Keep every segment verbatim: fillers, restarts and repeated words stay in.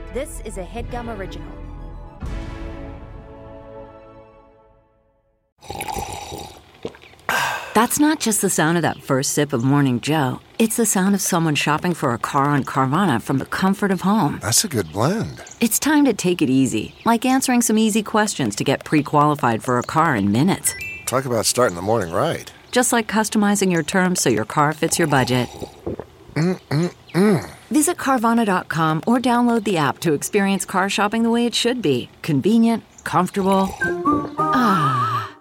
This is a HeadGum original. That's not just the sound of that first sip of Morning Joe. It's the sound of someone shopping for a car on Carvana from the comfort of home. That's a good blend. It's time to take it easy, like answering some easy questions to get pre-qualified for a car in minutes. Talk about starting the morning right. Just like customizing your terms so your car fits your budget. Mm-mm-mm. Visit Carvana dot com or download the app to experience car shopping the way it should be. Convenient, comfortable. Ah.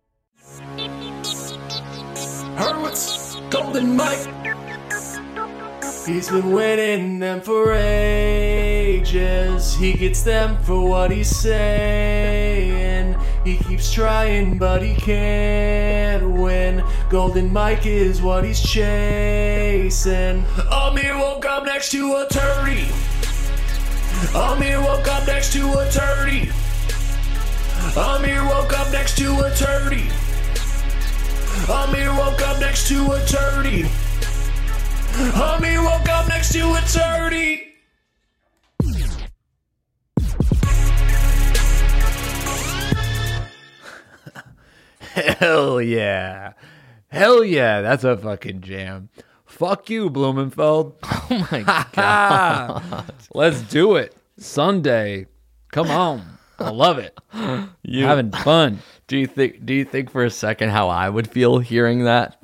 Hurwitz, Golden Mike. He's been winning them for ages. He gets them for what he's saying. He keeps trying, but he can't win. Golden Mike is what he's chasing. Amir woke up next to a turdy. Amir woke up next to a turdy. Amir woke up next to a turdy. Amir woke up next to a turdy. Amir woke up next to a turdy. Hell yeah. Hell yeah. That's a fucking jam. Fuck you, Blumenfeld. Oh my god. Let's do it. Sunday. Come on. I love it. You having fun. Do you think do you think for a second how I would feel hearing that?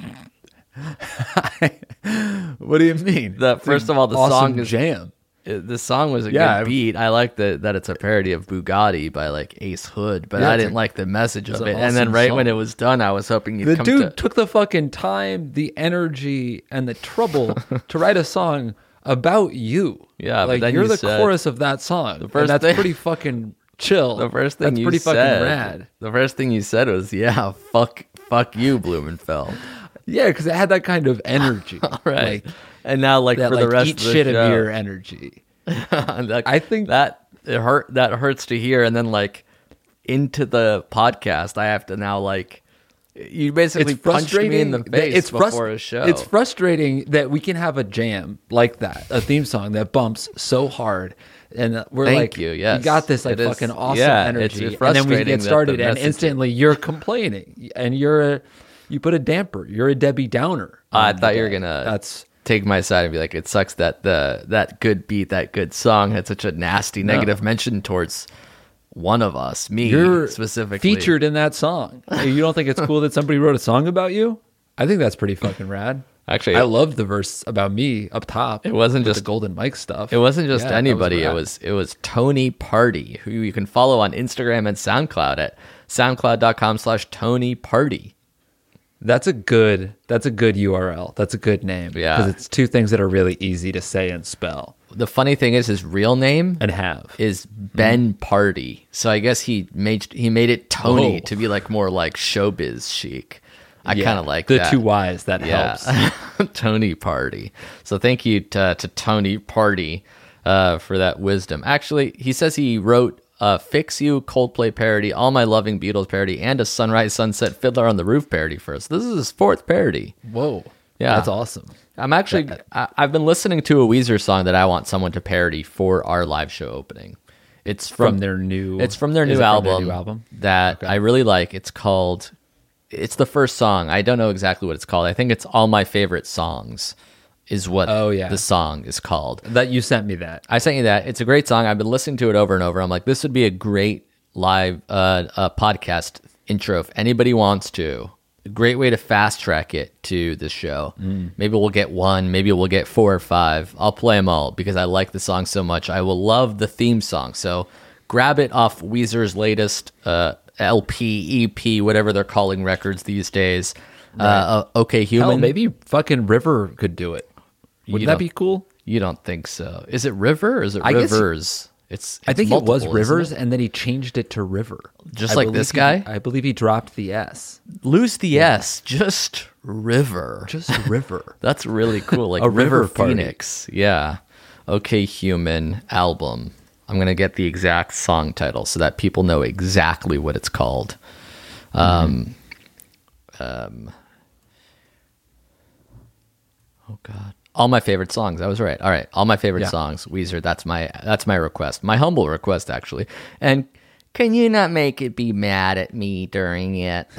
What do you mean? That first of all, the awesome song is jam. It, the song was a Yeah, good beat. I like that that it's a parody of Bugatti by like Ace Hood, but Yeah, I it's didn't a- like the message it's of an it. And then awesome right song. when it was done, I was hoping you'd The come dude to. took the fucking time, the energy, and the trouble to write a song about you. Yeah, but like then you're you the said- chorus of that song. The first and that's thing- pretty fucking chill. The first thing that's you pretty said, fucking rad. The first thing you said was, "Yeah, fuck, fuck you, Blumenfeld." Yeah, because it had that kind of energy. Right. Like, And now, like that, for the like, rest eat of the shit show, of your energy. that, I think- that it hurt. That hurts to hear. And then, like into the podcast, I have to now like you basically It's punched frustrating. me in the that- face it's frus- before a show. It's frustrating that we can have a jam like that, a theme song that bumps so hard, and we're Thank like, you, yes. you got this like It is- fucking awesome yeah, it's energy, and then we frustrating get that started, the and message- instantly you're complaining, and you're a, you put a damper, you're a Debbie Downer. I on the thought you were day. gonna That's take my side and be like, it sucks that the that good beat, that good song had such a nasty negative mention towards one of us, me you're specifically. featured in that song. You don't think it's cool that somebody wrote a song about you? I think that's pretty fucking rad. Actually, I love the verse about me up top. It wasn't with just- the Golden Mike stuff. It wasn't just Yeah, that was anybody. it rad. was it was Tony Party, who you can follow on Instagram and SoundCloud at soundcloud dot com slash Tony Party. That's a good. That's a good U R L. That's a good name. Yeah. because it's two things that are really easy to say and spell The funny thing is, his real name and have. is Ben Party. So I guess he made he made it Tony Oh. to be like more like showbiz chic. I Yeah, kind of like the that. two Y's. That Yeah, helps. Tony Party. So thank you to, to Tony Party uh, for that wisdom. Actually, he says he wrote a Fix You Coldplay parody, All My Loving Beatles parody, and a Sunrise Sunset Fiddler on the Roof parody for us. This is his fourth parody. Whoa. Yeah. that's awesome. I'm actually, I, I've been listening to a Weezer song that I want someone to parody for our live show opening. It's from, From their new. It's from their is new it from album, their new album. that I really like. It's called, it's the first song. I don't know exactly what it's called. I think it's All My Favorite Songs is what Oh, yeah. the song is called. That you sent me that. I sent you that. It's a great song. I've been listening to it over and over. I'm like, this would be a great live uh, uh, podcast intro if anybody wants to. A great way to fast track it to the show. Mm. Maybe we'll get one. Maybe we'll get four or five. I'll play them all because I like the song so much. I will love the theme song. So grab it off Weezer's latest uh, L P, E P, whatever they're calling records these days. Uh, uh, okay, Human. Hell, maybe fucking River could do it. Wouldn't You that don't- be cool? You don't think so? Is it River or is it I guess- Rivers? It's, I it's think it was multiple, isn't Rivers, it? and then he changed it to River. Just I like believe this he- guy? I believe he dropped the S. Lose the S, just River. Just River. That's really cool. Like A River, river party. Phoenix. Yeah. Okay, Human album. I'm going to get the exact song title so that people know exactly what it's called. Um, um, oh, God. All my favorite songs. I was right. All right. All my favorite Yeah. songs. Weezer. That's my that's my request. My humble request, actually. And can you not make it be mad at me during it?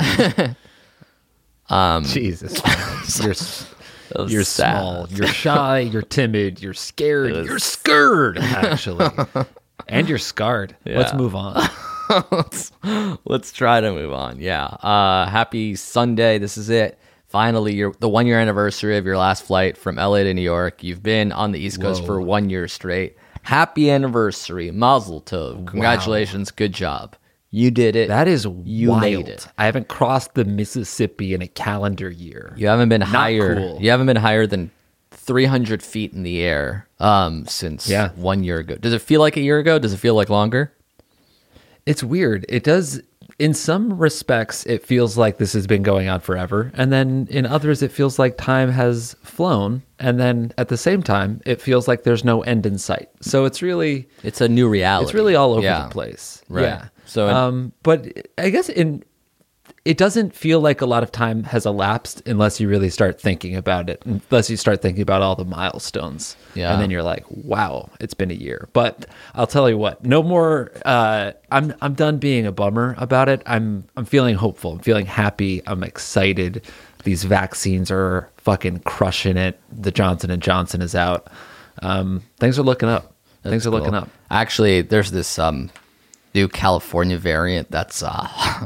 Um, Jesus, man. you're s- was you're sad. small, you're shy, you're timid, you're scared, you're scared actually, and you're scarred. Let's Yeah. move on. let's, let's try to move on. Yeah. Uh, happy Sunday. This is it. Finally, your the one year anniversary of your last flight from L A to New York. You've been on the East Coast Whoa. for one year straight. Happy anniversary. Mazel tov. Congratulations. Good job. You did it. That is you wild. made it. I haven't crossed the Mississippi in a calendar year. You haven't been higher. cool. You haven't been higher than three hundred feet in the air um, since Yeah. one year ago. Does it feel like a year ago? Does it feel like longer? It's weird. It does, in some respects, it feels like this has been going on forever. And then in others, it feels like time has flown. And then at the same time, it feels like there's no end in sight. So it's really, It's a new reality. it's really all over Yeah. the place. Right. Yeah. So in- um, but I guess in, it doesn't feel like a lot of time has elapsed unless you really start thinking about it, unless you start thinking about all the milestones. Yeah. And then you're like, wow, it's been a year. But I'll tell you what, no more, uh, I'm, I'm done being a bummer about it. I'm, I'm feeling hopeful. I'm feeling happy. I'm excited. These vaccines are fucking crushing it. The Johnson and Johnson is out. Um, things are looking up. things are looking Cool. up. Actually, there's this um, new California variant that's uh,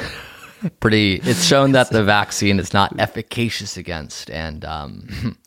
pretty. It's shown that the vaccine is not efficacious against, and um,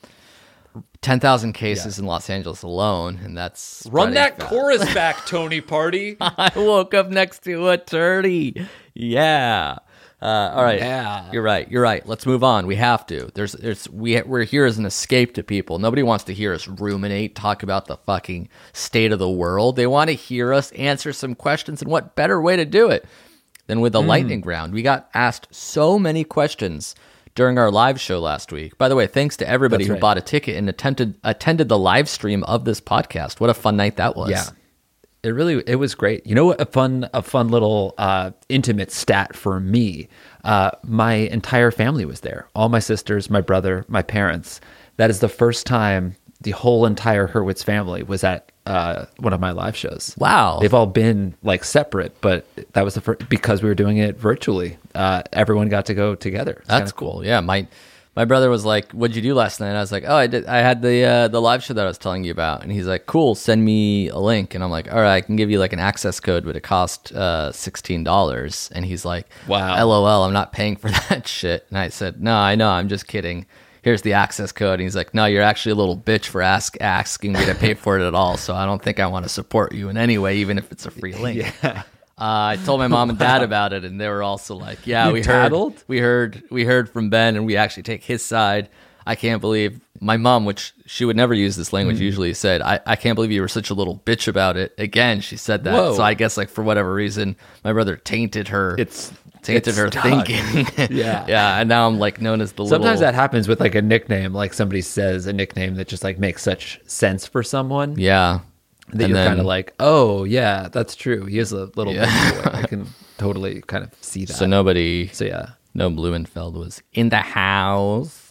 ten thousand cases in Los Angeles alone, and that's Run spreading that fast. chorus back, Tony Party. I woke up next to a turdy. Yeah. Uh, all right. Yeah. You're right. You're right. Let's move on. We have to. There's, there's, we, we're here as an escape to people. Nobody wants to hear us ruminate, talk about the fucking state of the world. They want to hear us answer some questions. And what better way to do it than with a lightning round? We got asked so many questions during our live show last week. By the way, thanks to everybody That's who right. bought a ticket and attempted, attended the live stream of this podcast. What a fun night that was. Yeah. It really, it was great. You know what? A fun, a fun little uh, intimate stat for me. Uh, my entire family was there. All my sisters, my brother, my parents. That is the first time the whole entire Hurwitz family was at uh, one of my live shows. Wow. They've all been like separate, but that was the first, because we were doing it virtually. Uh, everyone got to go together. It's That's kinda cool. Yeah, my my brother was like, "What'd you do last night?" And I was like, "Oh, I did. I had the uh, the live show that I was telling you about." And he's like, "Cool, send me a link." And I'm like, "All right, I can give you like an access code, but it cost uh, sixteen dollars." And he's like, Wow. LOL, I'm not paying for that shit." And I said, "No, I know, I'm just kidding. Here's the access code." And he's like, "No, you're actually a little bitch for ask asking me to pay for it at all. So I don't think I want to support you in any way, even if it's a free link." Yeah. Uh, I told my mom and dad about it, and they were also like, "Yeah, You we tattled? heard, we heard, we heard from Ben, and we actually take his side." I can't believe my mom, which she would never use this language Mm. usually, said, I, "I can't believe you were such a little bitch about it." Again, she said that. Whoa. So I guess like for whatever reason, my brother tainted her. It's tainted it's her stuck. thinking. Yeah. yeah, and now I'm like known as the Sometimes little. that happens with like a nickname, like somebody says a nickname that just like makes such sense for someone. Yeah, that And you're then- kind of like, oh yeah, that's true. He is a little Yeah. bitch boy. I can totally kind of see that. So nobody. So yeah, No, Blumenfeld was in the house.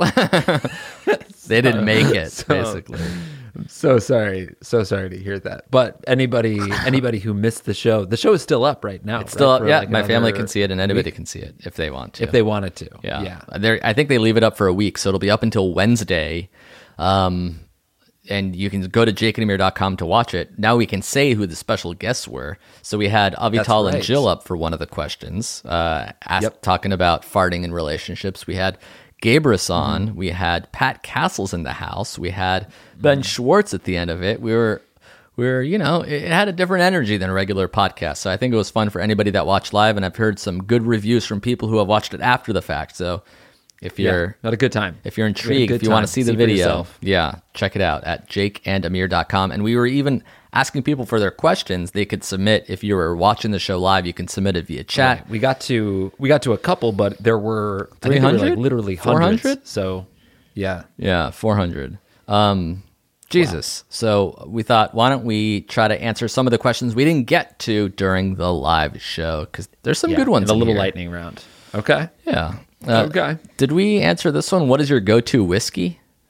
They didn't make it, So- basically. I'm so sorry, so sorry to hear that. But anybody, anybody who missed the show, the show is still up right now. It's still right, up. for, Yeah, like, my family another can see it, and anybody week, can see it if they want to. if they wanted to. yeah, yeah. They're, I think they leave it up for a week, so it'll be up until Wednesday. Um, and you can go to jake and amir dot com to watch it. Now we can say who the special guests were. So we had Avital and right. Jill up for one of the questions, uh, asked, Yep. talking about farting in relationships. We had Gabrus on. Mm-hmm. We had Pat Castles in the house. We had Ben Schwartz at the end of it. We were, we were, you know, it it had a different energy than a regular podcast. So I think it was fun for anybody that watched live. And I've heard some good reviews from people who have watched it after the fact. So if Yeah, you're had a good time. if you're We had a intrigued, good if you want time. to see the for video, yourself. yeah, check it out at jake and amir dot com. And we were even asking people for their questions. They could submit if you were watching the show live. You can submit it via chat. Right. We got to we got to a couple, but there were I think there were, like, three hundred? literally four hundreds. hundred? So yeah, Yeah, four hundred. Um, Jesus. So we thought, why don't we try to answer some of the questions we didn't get to during the live show? Because there's some yeah. good ones. The in little here. lightning round. Okay. Yeah. Uh, Okay. Did we answer this one? What is your go-to whiskey?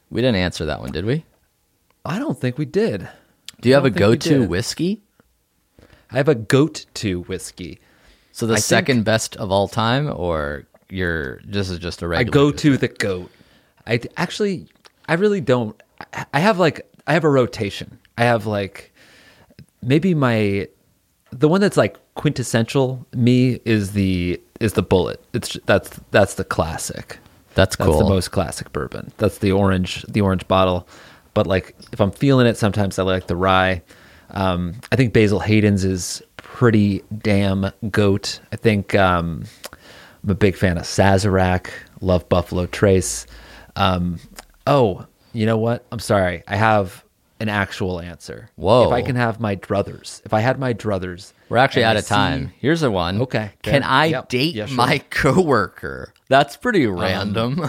We didn't answer that one, did we? I don't think we did. Do you have I a don't think we go-to did. whiskey? I have a goat to whiskey. So the I second think- best of all time, or your this is just a I regular? go to the goat. I d- actually, I really don't. I- I have like, I have a rotation. I have like, maybe my, the one that's like quintessential me is the is the Bullet. It's that's that's the classic. That's cool. That's the most classic bourbon. That's the orange, the orange bottle. But like, if I'm feeling it, sometimes I like the rye. Um, I think Basil Hayden's is pretty damn goat. I think um, I'm a big fan of Sazerac. Love Buffalo Trace. Um, oh, you know what? I'm sorry. I have an actual answer. Whoa. If I can have my druthers. If I had my druthers. We're actually and out I of time. see- Here's a one. Okay, Can good. I Yep. date Yeah, sure. my coworker? That's pretty random.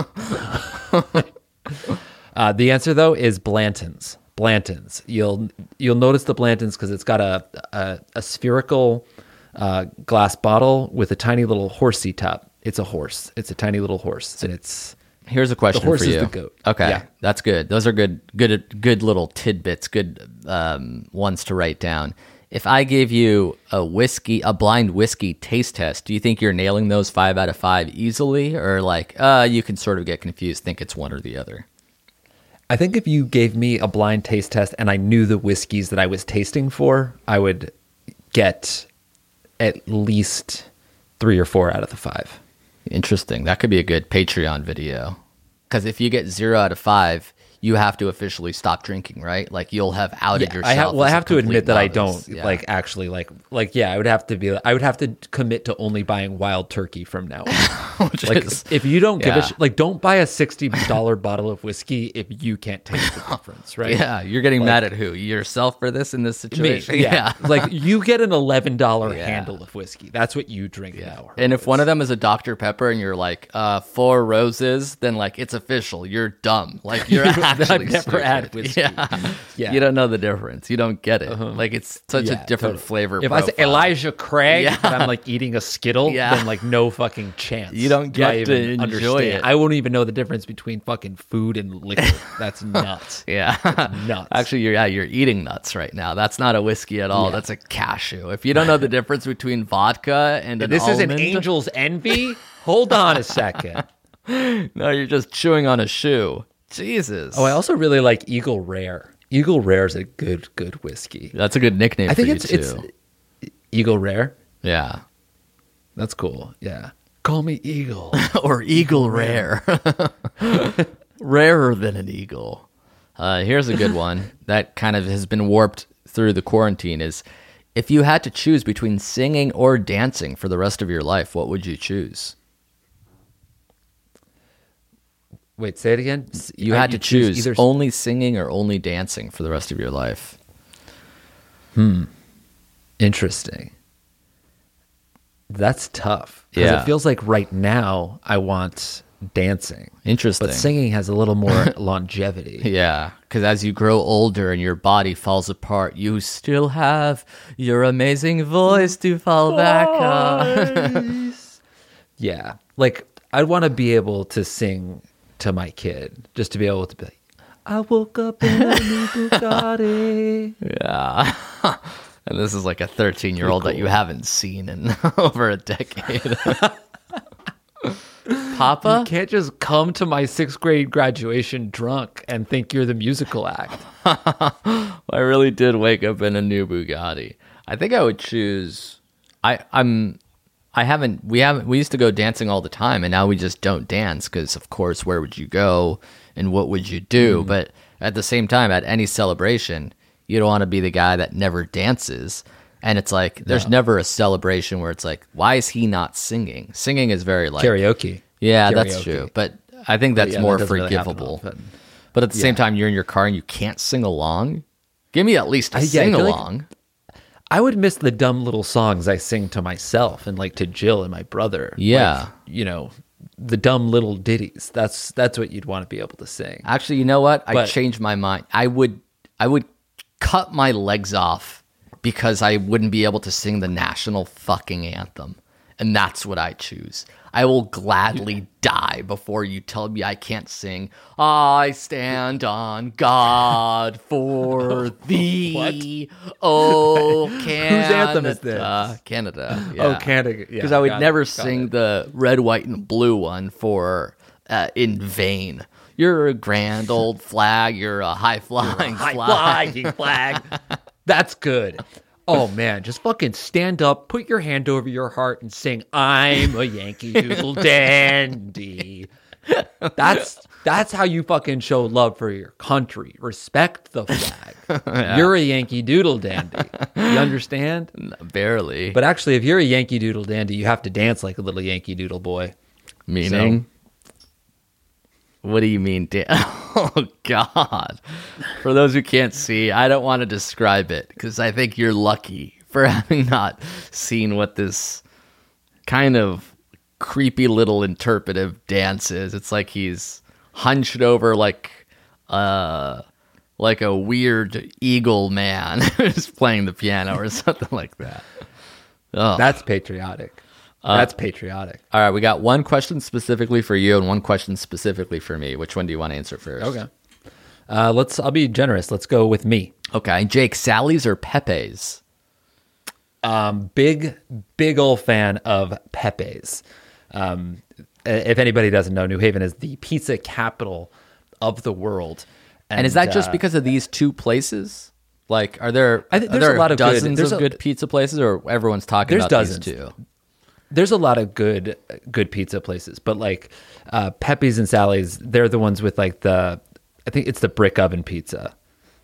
Uh, the answer though is Blanton's. Blanton's. You'll you'll notice the Blanton's because it's got a a, a spherical uh, glass bottle with a tiny little horsey top. It's a horse. It's a tiny little horse, and it's Here's a question horse for is you. the goat. Okay, Yeah. that's good. Those are good, good, good little tidbits. Good um, ones to write down. If I gave you a whiskey, a blind whiskey taste test, do you think you're nailing those five out of five easily, or like uh, you can sort of get confused, think it's one or the other? I think if you gave me a blind taste test and I knew the whiskeys that I was tasting for, I would get at least three or four out of the five. Interesting. That could be a good Patreon video. Because if you get zero out of five, you have to officially stop drinking, right? Like you'll have outed Yeah, yourself. I have. Well, I as a have to complete admit that I novice. don't Yeah. like actually like like yeah. I would have to be. I would have to commit to only buying Wild Turkey from now on. Which like is- if you don't give yeah. a sh- like, don't buy a sixty dollar bottle of whiskey if you can't taste the difference, right? Yeah, you're getting Like- mad at who? Yourself for this in this Me, situation? yeah. like you get an eleven dollar Yeah. handle of whiskey. That's what you drink now. And if one of them is a Doctor Pepper and you're like, uh, four roses, then like it's official. You're dumb. Like you're actually I've never stupid. had whiskey. Yeah. Yeah. You don't know the difference. You don't get it. Like it's such Yeah, a different totally. flavor If I say profile. Elijah Craig, Yeah. and I'm like eating a Skittle, Yeah. then like no fucking chance. You don't do I get to even enjoy understand. it. I won't even know the difference between fucking food and liquor. That's nuts. Yeah. nuts. Actually, you're yeah, you're eating nuts right now. That's not a whiskey at all. Yeah. That's a cashew. If you don't know the difference between vodka and an This is an almond, angel's envy. Hold on a second. no, you're just chewing on a shoe. Jesus. Oh, I also really like Eagle Rare. Eagle Rare is a good, good whiskey. That's a good nickname I think for it's you it's too. Eagle Rare. Yeah. That's cool. Yeah. Call me Eagle. or eagle rare. Rarer than an eagle. Uh, here's a good one that kind of has been warped through the quarantine is if you had to choose between singing or dancing for the rest of your life, what would you choose? Wait, say it again. S- You uh, had to choose either. only singing or only dancing for the rest of your life. Interesting. That's tough. 'Cause Yeah. It feels like right now I want dancing. Interesting. But singing has a little more longevity. Yeah, because as you grow older and your body falls apart, you still have your amazing voice to fall back on. Yeah. Like, I'd want to be able to sing to my kid, just to be able to be like, I woke up in a new Bugatti. Yeah. And this is like a thirteen-year-old that you haven't seen in over a decade. Papa? You can't just come to my sixth grade graduation drunk and think you're the musical act. I really did wake up in a new Bugatti. I think I would choose. I I'm. I haven't. We haven't. We used to go dancing all the time, and now we just don't dance because, of course, where would you go and what would you do? But at the same time, at any celebration, you don't want to be the guy that never dances. And it's like there's never a celebration where it's like, why is he not singing? Singing is very like Karaoke. Yeah, that's Karaoke. true. But I think that's Yeah, that more doesn't really happen forgivable. often. But at the same Yeah. time, you're in your car and you can't sing along. Give me at least a I- yeah, I sing feel like- along. I would miss the dumb little songs I sing to myself and like to Jill and my brother. Yeah. Like, you know, the dumb little ditties. That's that's what you'd want to be able to sing. Actually, you know what? I But- changed my mind. I would I would cut my legs off because I wouldn't be able to sing the national fucking anthem. And that's what I choose. I will gladly die before you tell me I can't sing. I stand on God for thee. Oh, Canada. anthem is this? Canada. Yeah. Oh, Canada. Because Yeah, I would got never it, got sing it. the red, white, and blue one for uh, in vain. You're a grand old flag. You're a high flying flag. Flying flag. That's good. Oh man, just fucking stand up, put your hand over your heart, and sing "I'm a Yankee Doodle Dandy." That's that's how you fucking show love for your country. Respect the flag. Yeah. You're a Yankee Doodle Dandy. You understand? Barely. But actually, if you're a Yankee Doodle Dandy, you have to dance like a little Yankee Doodle boy. Meaning? So, what do you mean? Dan- oh, God. For those who can't see, I don't want to describe it because I think you're lucky for having not seen what this kind of creepy little interpretive dance is. It's like he's hunched over like uh, like a weird eagle man who's playing the piano or something like that. Oh. That's patriotic. That's patriotic. All right, we got one question specifically for you and one question specifically for me. Which one do you want to answer first? Okay. Uh, let's. I'll be generous. Let's go with me. Okay, Jake, Sally's or Pepe's? Um, big, big old fan of Pepe's. Um, if anybody doesn't know, New Haven is the pizza capital of the world. And, and is that just uh, because of these two places? Like, are there, I think are there's there a lot of dozens good, there's of a, good pizza places, or everyone's talking there's about dozens. these two? There's a lot of good, good pizza places, but like uh, Pepe's and Sally's, they're the ones with like the, I think it's the brick oven pizza.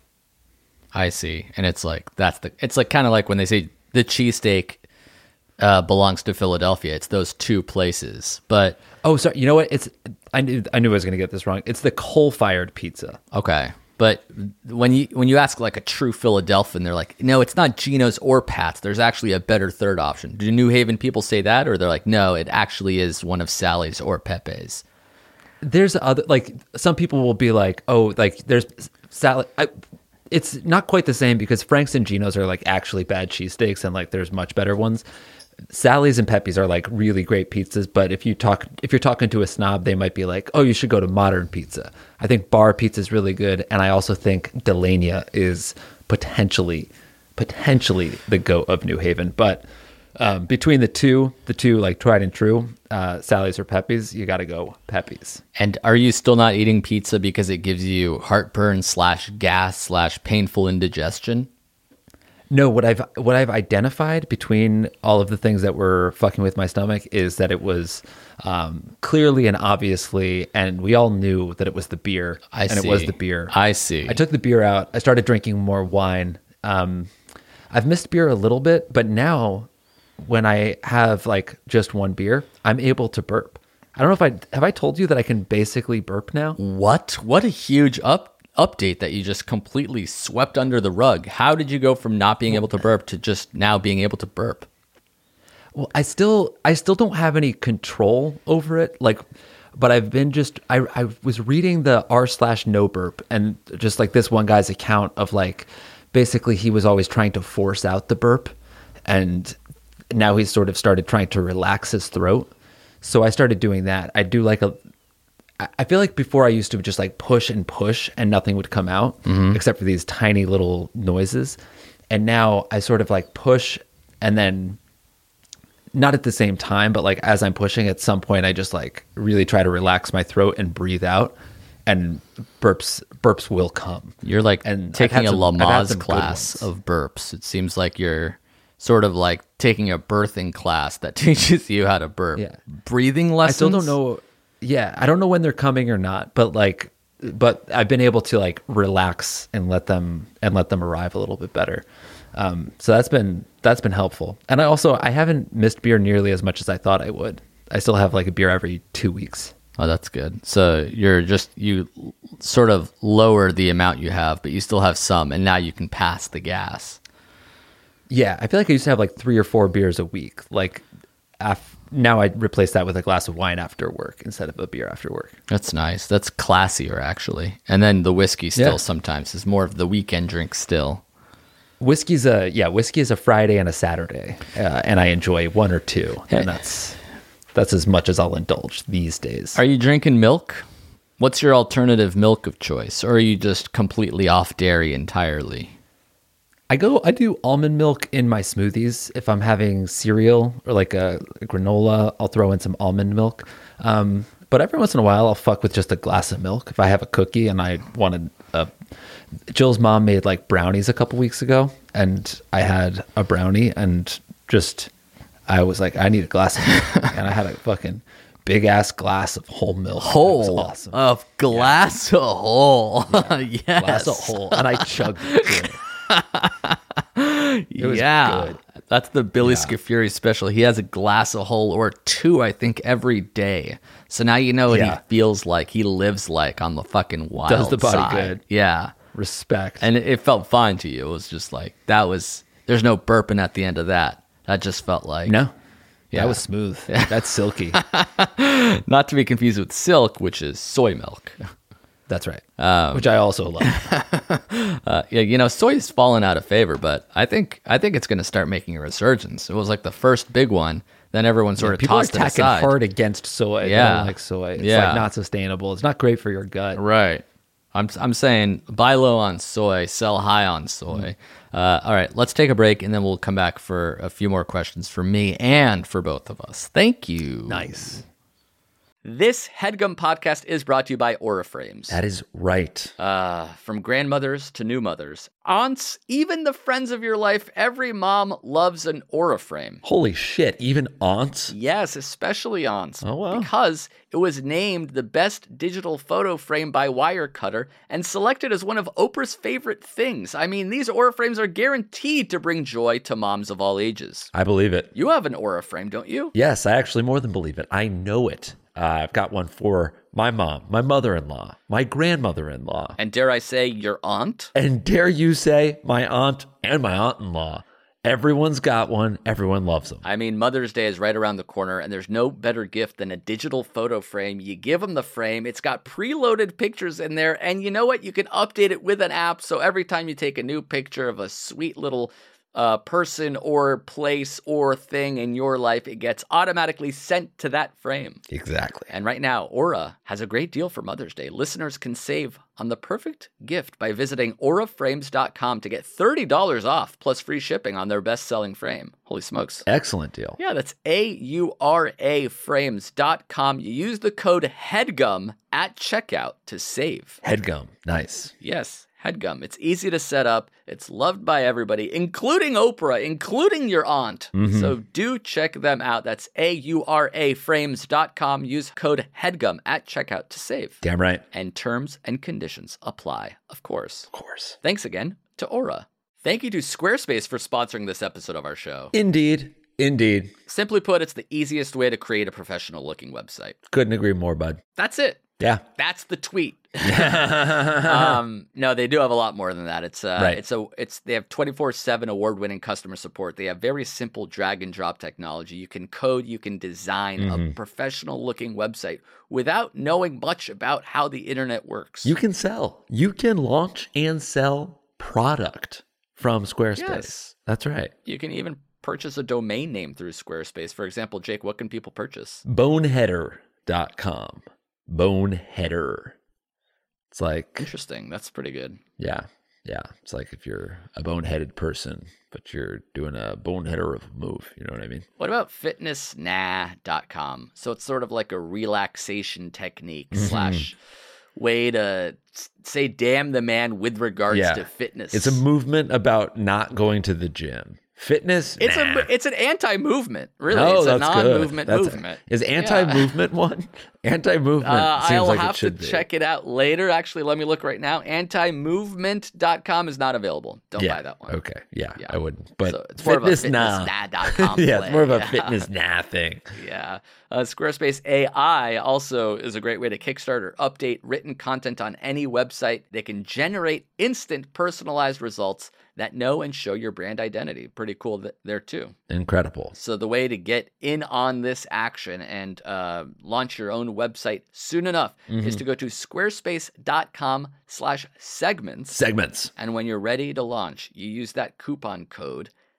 I see, and it's like that's the. It's like kind of like when they say the cheesesteak uh, belongs to Philadelphia. It's those two places, but Oh, sorry. You know what? It's I knew I knew I was going to get this wrong. It's the coal-fired pizza. okay. But when you when you ask like a true Philadelphian, they're like, no, it's not Geno's or Pat's. There's actually a better third option. Do New Haven people say that, or they're like, no, it actually is one of Sally's or Pepe's? There's other like some people will be like, oh, like there's Sally. I, it's not quite the same because Frank's and Geno's are like actually bad cheesesteaks, and like there's much better ones. Sally's and Pepe's are like really great pizzas, but if you talk if you're talking to a snob, they might be like, "Oh, you should go to Modern Pizza." I think Bar Pizza is really good, and I also think Delania is potentially potentially the goat of New Haven. But um, between the two, the two like tried and true, uh, Sally's or Pepe's, you got to go Pepe's. And are you still not eating pizza because it gives you heartburn slash gas slash painful indigestion? No, what I've what I've identified between all of the things that were fucking with my stomach is that it was um, clearly and obviously, and we all knew that it was the beer, I and see. it was the beer. I see. I took the beer out. I started drinking more wine. Um, I've missed beer a little bit, but now when I have like just one beer, I'm able to burp. I don't know if I have I told you that I can basically burp now. What? What a huge up update that you just completely swept under the rug. How did you go from not being able to burp to just now being able to burp? Well, I still I still don't have any control over it. Like, but I've been just I I was reading the r slash no burp, and just like this one guy's account of like basically he was always trying to force out the burp, and now he's sort of started trying to relax his throat. So I started doing that. I do like a I feel like before I used to just like push and push and nothing would come out mm-hmm. except for these tiny little noises. And now I sort of like push and then not at the same time, but like as I'm pushing at some point, I just like really try to relax my throat and breathe out, and burps, burps will come. You're like and taking a some, Lamaze class of burps. It seems like you're sort of like taking a birthing class that teaches you how to burp. Yeah. Breathing lessons. I still don't know. Yeah, I don't know when they're coming or not, but like, but I've been able to like relax and let them and let them arrive a little bit better. Um, so that's been that's been helpful. And I also I haven't missed beer nearly as much as I thought I would. I still have like a beer every two weeks. Oh, that's good. So you're just you sort of lower the amount you have, but you still have some, and now you can pass the gas. Yeah, I feel like I used to have like three or four beers a week. Like, af- now I replace that with a glass of wine after work instead of a beer after work. That's nice. That's classier, actually. And then the whiskey still Yeah. sometimes is more of the weekend drink still. Whiskey's a yeah, whiskey is a Friday and a Saturday, uh, and I enjoy one or two, and that's that's as much as I'll indulge these days. Are you drinking milk? What's your alternative milk of choice? Or are you just completely off dairy entirely? I go. I do almond milk in my smoothies. If I'm having cereal or like a, a granola, I'll throw in some almond milk. Um, but every once in a while, I'll fuck with just a glass of milk. If I have a cookie and I wanted a, Jill's mom made like brownies a couple weeks ago, and I had a brownie, and just I was like, I need a glass of milk, and I had a fucking big ass glass of whole milk. Whole It was awesome. of glass yeah. of whole. Yeah. Yes. Glass of whole, and I chugged it. Too. It was yeah, good. That's the Billy Yeah. Scafuri special. He has a glass of whole or two, I think, every day. So now you know what Yeah. he feels like, he lives like on the fucking wild Does the body side. good. Yeah. Respect. And it, it felt fine to you. It was just like, that was, there's no burping at the end of that. That just felt like. no, Yeah. that was smooth. That's silky. Not to be confused with Silk, which is soy milk. That's right. Um, Which I also love. Uh, yeah, you know, soy's fallen out of favor, but I think I think it's going to start making a resurgence. It was like the first big one. Then everyone sort of People are tossed it attacking aside. hard against soy. They Yeah. don't like soy. It's Yeah. like not sustainable. It's not great for your gut. Right. I'm I'm saying buy low on soy, sell high on soy. Uh, all right, let's take a break, and then we'll come back for a few more questions for me and for both of us. Thank you. Nice. This HeadGum podcast is brought to you by Aura Frames. That is right. Uh, from grandmothers to new mothers, aunts, even the friends of your life, every mom loves an Aura frame. Holy shit. Even aunts? Yes, especially aunts. Oh, wow. Because it was named the best digital photo frame by Wirecutter and selected as one of Oprah's favorite things. I mean, these Aura frames are guaranteed to bring joy to moms of all ages. I believe it. You have an Aura frame, don't you? Yes, I actually more than believe it. I know it. Uh, I've got one for my mom, my mother-in-law, my grandmother-in-law, And dare I say, your aunt? and dare you say my aunt and my aunt-in-law. Everyone's got one. Everyone loves them. I mean, Mother's Day is right around the corner, and there's no better gift than a digital photo frame. You give them the frame, it's got preloaded pictures in there, and you know what? You can update it with an app, so every time you take a new picture of a sweet little uh, person or place or thing in your life, it gets automatically sent to that frame. Exactly. And right now, Aura has a great deal for Mother's Day. Listeners can save on the perfect gift by visiting aura frames dot com to get thirty dollars off plus free shipping on their best-selling frame. Holy smokes. Excellent deal. Yeah, that's A U R A frames dot com. You use the code HEADGUM at checkout to save. Headgum. Nice. Yes, HEADGUM. It's easy to set up. It's loved by everybody, including Oprah, including your aunt. Mm-hmm. So do check them out. That's A U R A frames dot com. Use code HEADGUM at checkout to save. Damn right. And terms and conditions apply, of course. Of course. Thanks again to Aura. Thank you to Squarespace for sponsoring this episode of our show. Indeed. Indeed. Simply put, it's the easiest way to create a professional-looking website. Couldn't agree more, bud. That's it. Yeah. That's the tweet. um, no, they do have a lot more than that. It's uh, Right. it's a it's they have twenty-four seven award-winning customer support. They have very simple drag and drop technology. You can code, you can design Mm-hmm. a professional-looking website without knowing much about how the internet works. You can sell. You can launch and sell product from Squarespace. Yes. That's right. You can even purchase a domain name through Squarespace. For example, Jake, what can people purchase? Boneheader dot com. Boneheader. It's like, Interesting. That's pretty good. yeah, yeah. It's like if you're a boneheaded person, but you're doing a boneheader of a move. You know what I mean? What about fitness nah dot com? So it's sort of like a relaxation technique Mm-hmm. slash way to s- say damn the man with regards Yeah. to fitness. It's a movement about not going to the gym. Fitness? It's nah. a it's an anti-movement, really. No, it's a that's good. non-movement That's- movement. Is anti-movement one? Anti-movement Uh, seems I'll like have it to should be. check it out later. Actually, let me look right now. anti movement dot com is not available. Don't yeah. buy that one. Okay. Yeah, Yeah. I wouldn't. But So it's more of a fitness, fitness nah. nah dot com yeah, it's play. more of a Yeah. fitness nah thing. Yeah. Uh, Squarespace A I also is a great way to kickstart or update written content on any website. They can generate instant personalized results that know and show your brand identity. Pretty cool th- there too. Incredible. So the way to get in on this action and uh, launch your own website soon enough is to go to squarespace.com slash segments. Segments. And when you're ready to launch, you use that coupon code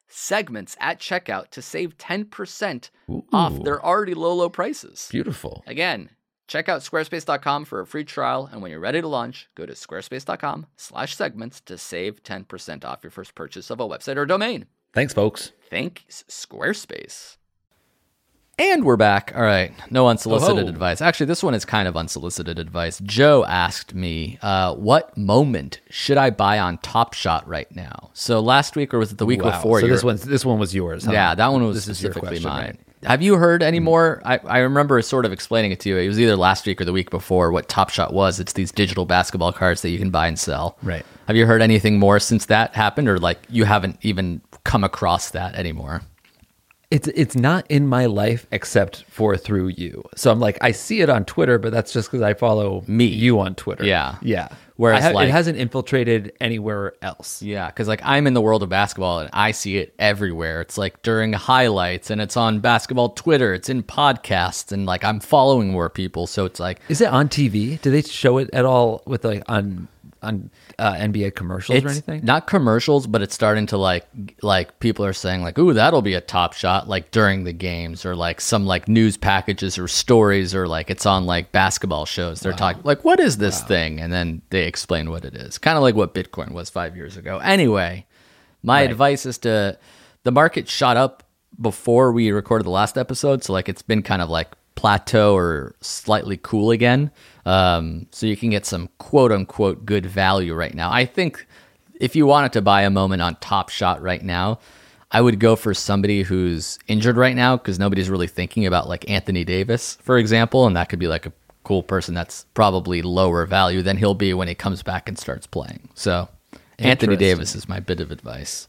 segments at checkout to save ten percent off their already low, low prices. Beautiful. Again, check out squarespace dot com for a free trial, and when you're ready to launch, go to squarespace dot com slash segments to save ten percent off your first purchase of a website or domain. Thanks, folks. Thanks, Squarespace. And we're back. All right. No unsolicited Oh. advice. Actually, this one is kind of unsolicited advice. Joe asked me, uh, what moment should I buy on Top Shot right now? So last week, or was it the week Wow. before? So you this were- one, this one was yours. Huh? Yeah, that one was This is your specifically question, mine. right? Have you heard any more? I, I remember sort of explaining it to you. It was either last week or the week before what Top Shot was. It's these digital basketball cards that you can buy and sell. Right. Have you heard anything more since that happened, or like you haven't even come across that anymore? It's it's not in my life except for through you. So I'm like, I see it on Twitter, but that's just because I follow Me. you on Twitter. Yeah. Yeah. Whereas, I have- like- it hasn't infiltrated anywhere else. Yeah, because like I'm in the world of basketball and I see it everywhere. It's like during highlights, and it's on basketball Twitter. It's in podcasts, and like I'm following more people. So it's like Is it on T V? Do they show it at all with like on on uh, N B A commercials it's or anything? not commercials, but it's starting to like like people are saying like, ooh, that'll be a Top Shot like during the games, or like some like news packages or stories, or like it's on like basketball shows. They're talking like, what is this thing? And then they explain what it is. Kind of like what Bitcoin was five years ago. Anyway, my Right. advice is to the market shot up before we recorded the last episode, so like it's been kind of like plateau or slightly cool again. Um, so you can get some quote unquote good value right now. I think if you wanted to buy a moment on Top Shot right now, I would go for somebody who's injured right now, because nobody's really thinking about like Anthony Davis, for example, and that could be like a cool person that's probably lower value than he'll be when he comes back and starts playing. So Anthony Interesting. Davis is my bit of advice.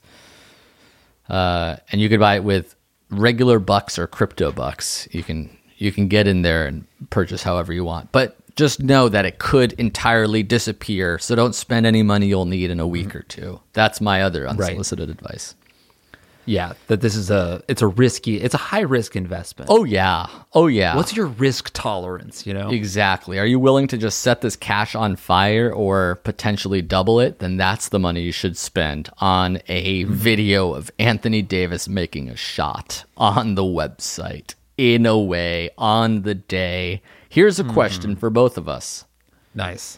Uh, and you could buy it with regular bucks or crypto bucks. You can you can get in there and purchase however you want, but just know that it could entirely disappear. So don't spend any money you'll need in a week or two. That's my other unsolicited advice. Yeah, that this is a it's a risky, it's a high risk investment. Oh yeah, oh yeah. What's your risk tolerance? You know, Exactly. Are you willing to just set this cash on fire or potentially double it? Then that's the money you should spend on a video of Anthony Davis making a shot on the website, in a way, on the day. Here's a question for both of us. nice.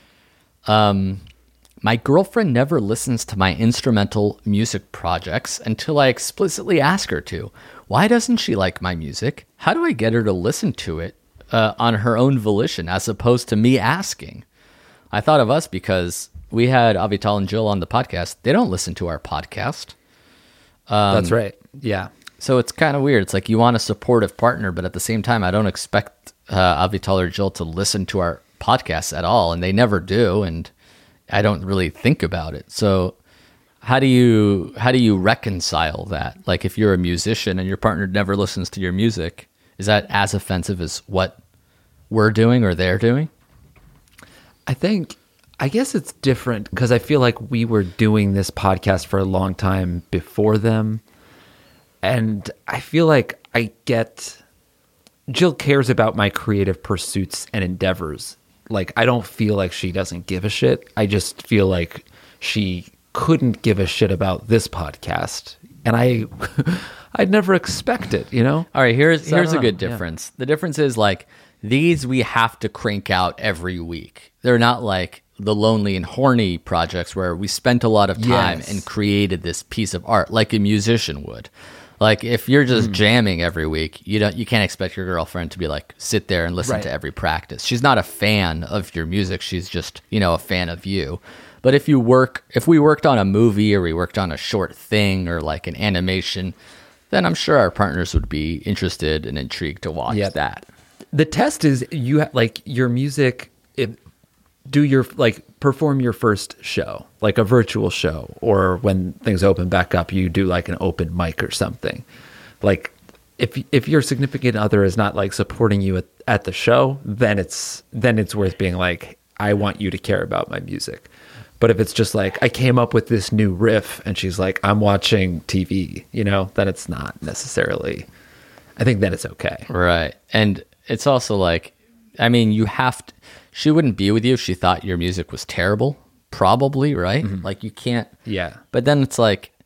My girlfriend never listens to my instrumental music projects until I explicitly ask her to. Why doesn't she like my music? How do I get her to listen to it uh, on her own volition, as opposed to me asking? I thought of us because we had Avital and Jill on the podcast. They don't listen to our podcast. That's right. Yeah. So it's kind of weird. It's like you want a supportive partner, but at the same time, I don't expect uh, Avital or Jill to listen to our podcasts at all, and they never do, and I don't really think about it. So how do you how do you reconcile that? Like if you're a musician and your partner never listens to your music, is that as offensive as what we're doing or they're doing? I think, I guess it's different because I feel like we were doing this podcast for a long time before them. And I feel like I get, Jill cares about my creative pursuits and endeavors. Like, I don't feel like she doesn't give a shit. I just feel like she couldn't give a shit about this podcast. And I, I'd never expect it, you know? All right, here's So I here's a don't good know, yeah. difference. The difference is like these we have to crank out every week. They're not like the Lonely and Horny projects where we spent a lot of time Yes. and created this piece of art like a musician would. Like if you're just Hmm. jamming every week, you don't you can't expect your girlfriend to be like sit there and listen Right. to every practice. She's not a fan of your music. She's just, you know, a fan of you. But if you work if we worked on a movie or we worked on a short thing or like an animation, then I'm sure our partners would be interested and intrigued to watch Yeah. that. The test is you have like your music, it, do your like perform your first show, like a virtual show, or when things open back up, you do like an open mic or something. Like if if your significant other is not like supporting you at, at the show, then it's then it's worth being like, I want you to care about my music. But if it's just like I came up with this new riff and she's like, I'm watching T V, you know, then it's not necessarily. I think then it's okay. Right. And it's also like, I mean, you have to, she wouldn't be with you if she thought your music was terrible, probably, right? Like you can't. Yeah. But then it's like,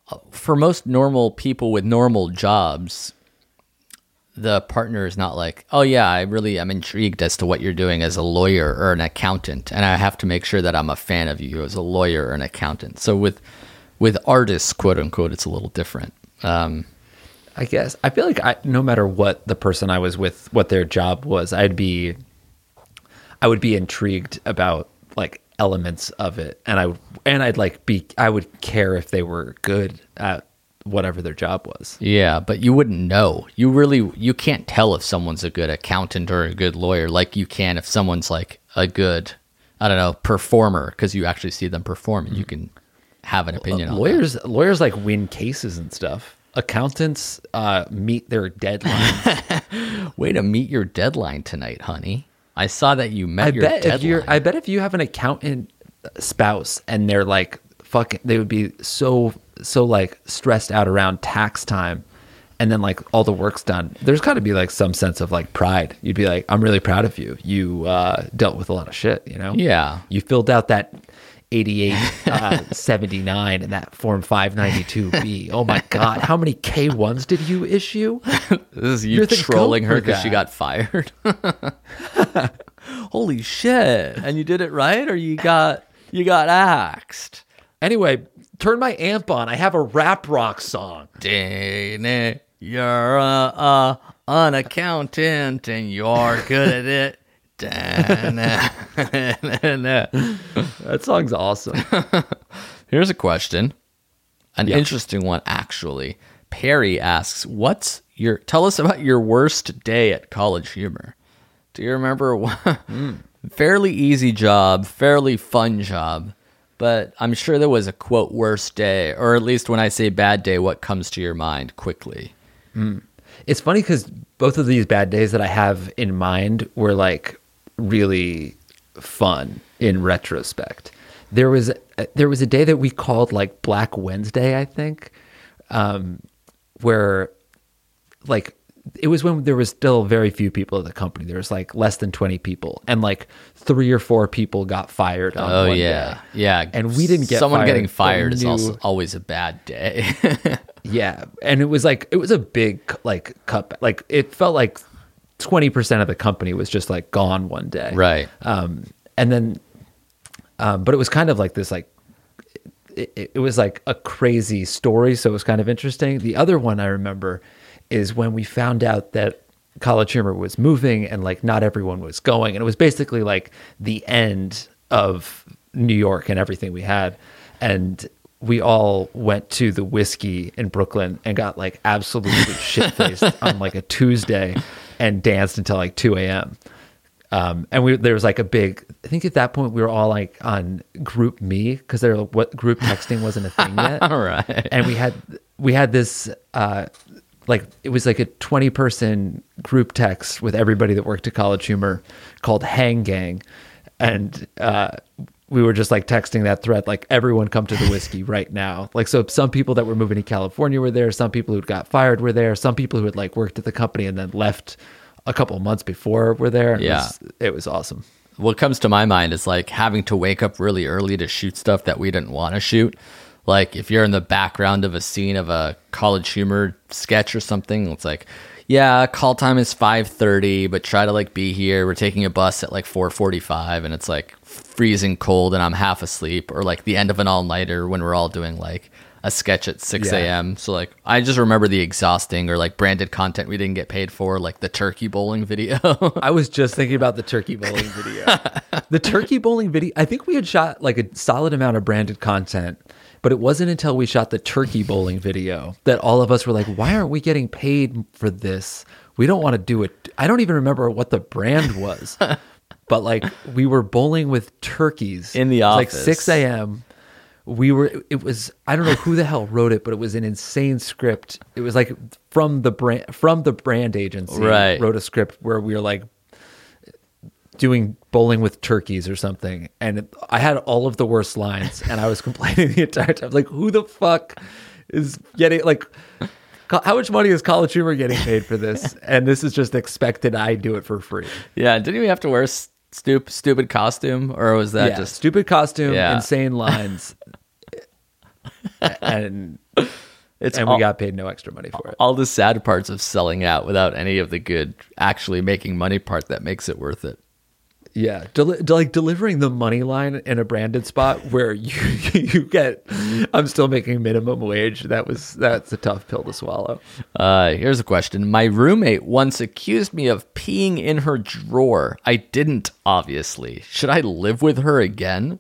for most normal people with normal jobs, the partner is not like, oh yeah, I really am intrigued as to what you're doing as a lawyer or an accountant, and I have to make sure that I'm a fan of you as a lawyer or an accountant. So with with artists, quote unquote, it's a little different. Um, I guess I feel like I, no matter what the person I was with, what their job was, I'd be, I would be intrigued about like elements of it, and I and I'd like be, I would care if they were good at whatever their job was. Yeah, but you wouldn't know. You really, you can't tell if someone's a good accountant or a good lawyer like you can if someone's like a good, I don't know, performer, because you actually see them perform and you can have an opinion on Lawyers, that. lawyers like win cases and stuff. Accountants uh, meet their deadlines. Way to meet your deadline tonight, honey. I saw that you met I your bet deadline. if you're, I bet if you have an accountant spouse and they're like fucking, they would be so so like stressed out around tax time, and then like all the work's done. There's got to be like some sense of like pride. You'd be like, I'm really proud of you. You uh, dealt with a lot of shit. You know? Yeah. You filled out that eighty-eight seventy-nine and that form five ninety-two B. Oh my god, how many K ones did you issue? This is you You're the trolling goat her for because she that. got fired. Holy shit! And you did it right, or you got you got axed? Anyway, turn my amp on. I have a rap rock song. Dana, you're a, a an accountant and you're good at it. Dana. That song's awesome. Here's a question, an Yeah. interesting one actually. Perry asks, "What's your? Tell us about your worst day at College Humor. Do you remember? mm. Fairly easy job, fairly fun job." But I'm sure there was a, quote, worst day, or at least when I say bad day, what comes to your mind quickly? It's funny because both of these bad days that I have in mind were like really fun in retrospect. There was there was a day that we called like Black Wednesday, I think, um, where like it was when there was still very few people at the company. There was like less than twenty people, and like three or four people got fired on Oh one yeah, day. yeah. And we didn't get someone fired, getting but fired we is knew- also always a bad day. Yeah, and it was like it was a big like cut. Like it felt like twenty percent of the company was just like gone one day, Right. Um, and then, um, but it was kind of like this like it, it, it was like a crazy story, so it was kind of interesting. The other one I remember is when we found out that College Humor was moving and like not everyone was going, and it was basically like the end of New York and everything we had, and we all went to the Whiskey in Brooklyn and got like absolutely shit-faced on like a Tuesday and danced until like two a.m. Um, and we there was like a big, I think at that point we were all like on Group Me because there what group texting wasn't a thing yet. All right. And we had we had this uh, like it was like a twenty person group text with everybody that worked at College Humor called Hang Gang, and uh, we were just like texting that thread like everyone come to the Whiskey right now. Like so some people that were moving to California were there, some people who got fired were there, some people who had like worked at the company and then left a couple of months before were there. It Yeah. was, it was awesome. What comes to my mind is like having to wake up really early to shoot stuff that we didn't want to shoot. Like if you're in the background of a scene of a College Humor sketch or something, it's like, yeah, call time is five thirty, but try to like be here. We're taking a bus at like four forty-five and it's like freezing cold and I'm half asleep, or like the end of an all-nighter when we're all doing like a sketch at six a.m. So like I just remember the exhausting or like branded content we didn't get paid for, like the turkey bowling video. I was just thinking about the turkey bowling video. The turkey bowling video, I think we had shot like a solid amount of branded content, but it wasn't until we shot the turkey bowling video that all of us were like, why aren't we getting paid for this? We don't want to do it. I don't even remember what the brand was, but like we were bowling with turkeys In the It was office. like six a.m. We were, it was, I don't know who the hell wrote it, but it was an insane script. It was like from the brand, from the brand agency, Right. wrote a script where we were like doing bowling with turkeys or something. And it, I had all of the worst lines and I was complaining the entire time. Like, who the fuck is getting, like, co- how much money is College Humor getting paid for this? And this is just expected I do it for free. Yeah, didn't we have to wear a stup- stupid costume, or was that yeah, just stupid costume, Yeah. insane lines. And It's and all, we got paid no extra money for it. all the sad parts of selling out without any of the good actually making money part that makes it worth it. Yeah, Deli- like delivering the money line in a branded spot where you you get, I'm still making minimum wage. That was that's a tough pill to swallow. Uh, here's a question. My roommate once accused me of peeing in her drawer. I didn't, obviously. Should I live with her again?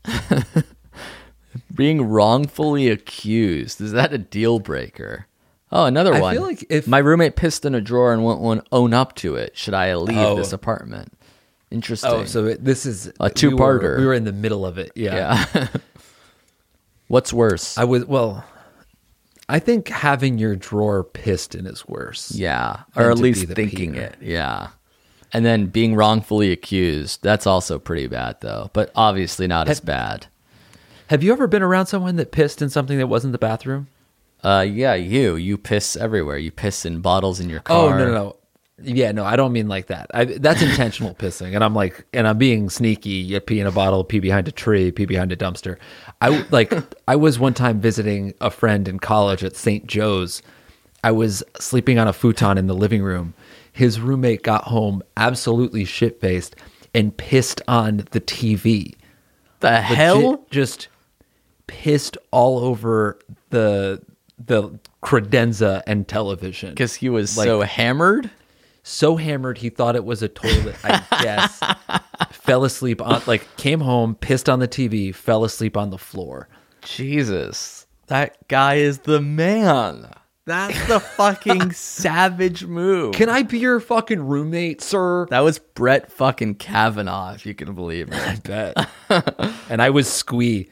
Being wrongfully accused. Is that a deal breaker? Oh, another I one. feel like if- my roommate pissed in a drawer and won't, won't own up to it, should I leave Oh. this apartment? Interesting. Oh, so it, this is A two-parter. We were, we were in the middle of it. Yeah. yeah. What's worse? I was well. I think having your drawer pissed in is worse. yeah, than or at to least be the thinking peer. it. Yeah. And then being wrongfully accused, that's also pretty bad though, but obviously not as bad. Have you ever been around someone that pissed in something that wasn't the bathroom? Uh, yeah, you you piss everywhere. You piss in bottles in your Oh car. no, no, no. Yeah, no, I don't mean like that. I, that's intentional pissing, and I'm like, and I'm being sneaky. You pee in a bottle, pee behind a tree, pee behind a dumpster. I like. I was one time visiting a friend in college at Saint Joe's. I was sleeping on a futon in the living room. His roommate got home absolutely shit faced and pissed on the T V. The Legit hell? just pissed all over the the credenza and television Because he was Like- so hammered. so hammered he thought it was a toilet, I guess. Fell asleep on, like, came home, pissed on the T V, fell asleep on the floor. Jesus, that guy is the man. That's the fucking savage move. Can I be your fucking roommate, sir? That was Brett fucking Kavanaugh, if you can believe it. I bet. And I was squee.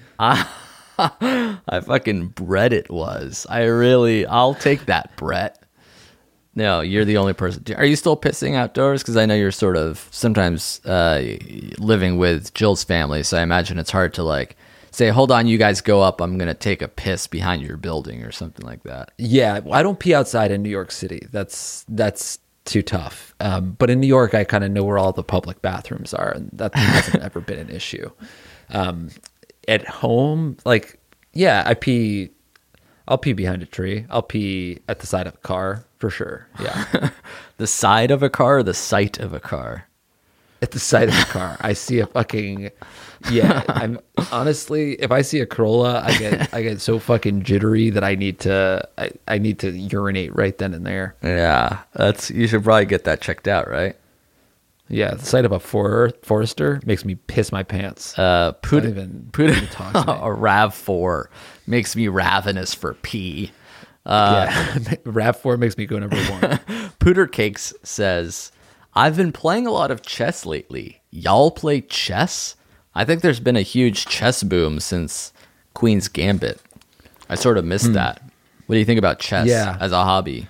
I fucking Brett it was. I really, I'll take that, Brett. No, you're the only person. Are you still pissing outdoors? Because I know you're sort of sometimes uh, living with Jill's family, so I imagine it's hard to like say, hold on, you guys go up. I'm going to take a piss behind your building or something like that. Yeah, I don't pee outside in New York City. That's that's too tough. Um, but in New York, I kind of know where all the public bathrooms are, and that hasn't ever been an issue. Um, at home, like, yeah, I pee. I'll pee behind a tree. I'll pee at the side of a car for sure. Yeah, The side of a car or the sight of a car? at the side of the car. I see a fucking yeah. I'm honestly, if I see a Corolla, I get I get so fucking jittery that I need to I, I need to urinate right then and there. Yeah, that's you should probably get that checked out, right? Yeah, the sight of a for, Forester makes me piss my pants. Uh, put Don't even- put don't even talk to me. a Rav four makes me ravenous for pee. yeah, Rav four makes me go number one. Pooter Cakes says, I've been playing a lot of chess lately. Y'all play chess? I think there's been a huge chess boom since Queen's Gambit. I sort of missed that. What do you think about chess Yeah. as a hobby?